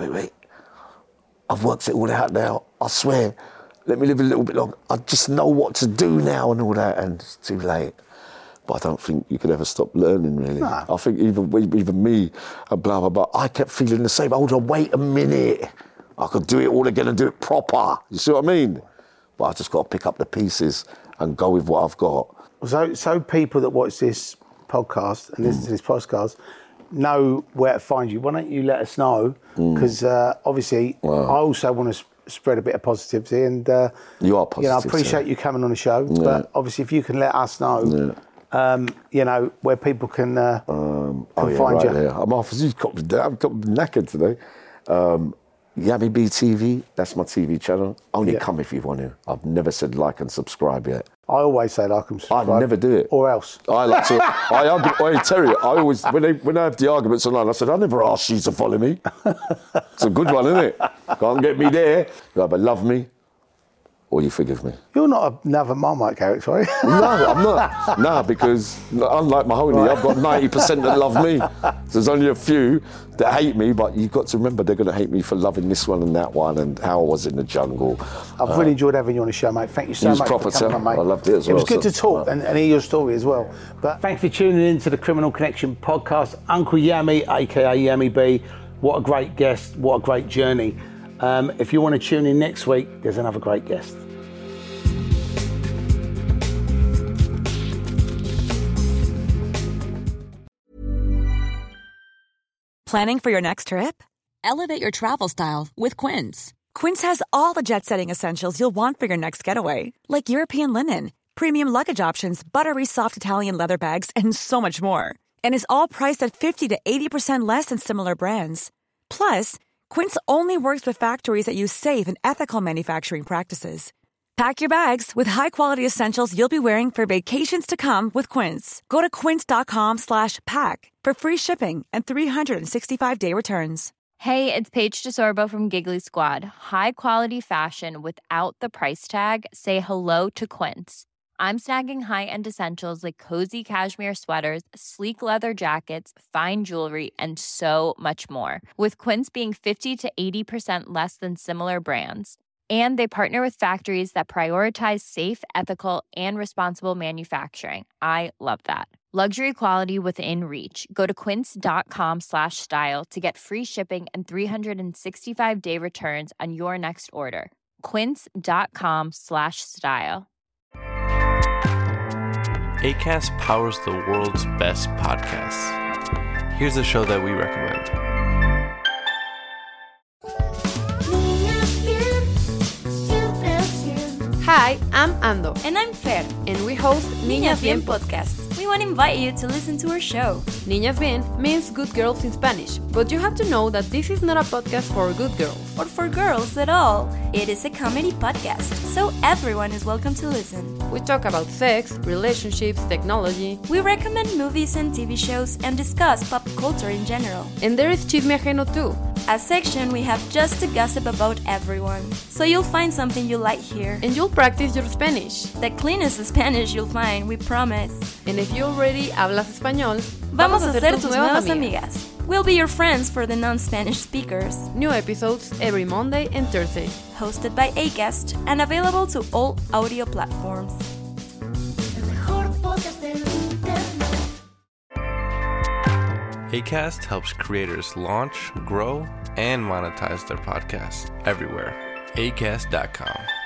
I've worked it all out now. I swear. Let me live a little bit longer. I just know what to do now and all that, and it's too late. But I don't think you could ever stop learning, really. No. I think even me and blah, blah, blah, I kept feeling the same. Hold on, wait a minute. I could do it all again and do it proper. You see what I mean? But I just got to pick up the pieces and go with what I've got. So people that watch this podcast and listen to this podcast know where to find you. Why don't you let us know? Because obviously I also want to spread a bit of positivity, and you are positive. You know, I appreciate you coming on the show, but obviously if you can let us know, you know, where people can find you. Yeah. I'm off. You've got me down. I've got me knackered today. Yami B TV, that's my TV channel. Only come if you want to. I've never said like and subscribe yet. I always say like and subscribe. I never do it. Or else. I like to. I argue. Terry, I always when I have the arguments online, I said I never asked you to follow me. It's a good one, isn't it? Can't get me there. You either love me or you forgive me. You're not another Marmite character, are you? No, I'm not. No, because unlike Mahoney, I've got 90% that love me. So there's only a few that hate me, but you've got to remember they're going to hate me for loving this one and that one and how I was in the jungle. I've really enjoyed having you on the show, mate. Thank you so much for coming on, mate. I loved it as well. It was good to talk and hear your story as well. But thanks for tuning in to the Criminal Connection podcast. Uncle Yami, a.k.a. Yami B. What a great guest. What a great journey. If you want to tune in next week, there's another great guest. Planning for your next trip? Elevate your travel style with Quince. Quince has all the jet-setting essentials you'll want for your next getaway, like European linen, premium luggage options, buttery soft Italian leather bags, and so much more. And is all priced at 50 to 80% less than similar brands. Plus, Quince only works with factories that use safe and ethical manufacturing practices. Pack your bags with high-quality essentials you'll be wearing for vacations to come with Quince. Go to quince.com/pack for free shipping and 365-day returns. Hey, it's Paige DeSorbo from Giggly Squad. High quality fashion without the price tag. Say hello to Quince. I'm snagging high-end essentials like cozy cashmere sweaters, sleek leather jackets, fine jewelry, and so much more. With Quince being 50 to 80% less than similar brands. And they partner with factories that prioritize safe, ethical, and responsible manufacturing. I love that. Luxury quality within reach. Go to quince.com/style to get free shipping and 365-day returns on your next order. Quince.com/style. Acast powers the world's best podcasts. Here's a show that we recommend. Hi, I'm Ando. And I'm Fer. And we host Niñas Bien Podcast. We want to invite you to listen to our show. Niñas Bien means good girls in Spanish, but you have to know that this is not a podcast for good girls. Or for girls at all. It is a comedy podcast, so everyone is welcome to listen. We talk about sex, relationships, technology. We recommend movies and TV shows and discuss pop culture in general. And there is Chisme Ajeno too, a section we have just to gossip about everyone. So you'll find something you like here. And you'll practice your Spanish. The cleanest Spanish you'll find, we promise. And if you already hablas español, vamos a ser tus nuevas amigas. We'll be your friends for the non-Spanish speakers. New episodes every Monday and Thursday. Hosted by Acast and available to all audio platforms. Acast helps creators launch, grow, and monetize their podcasts everywhere. Acast.com.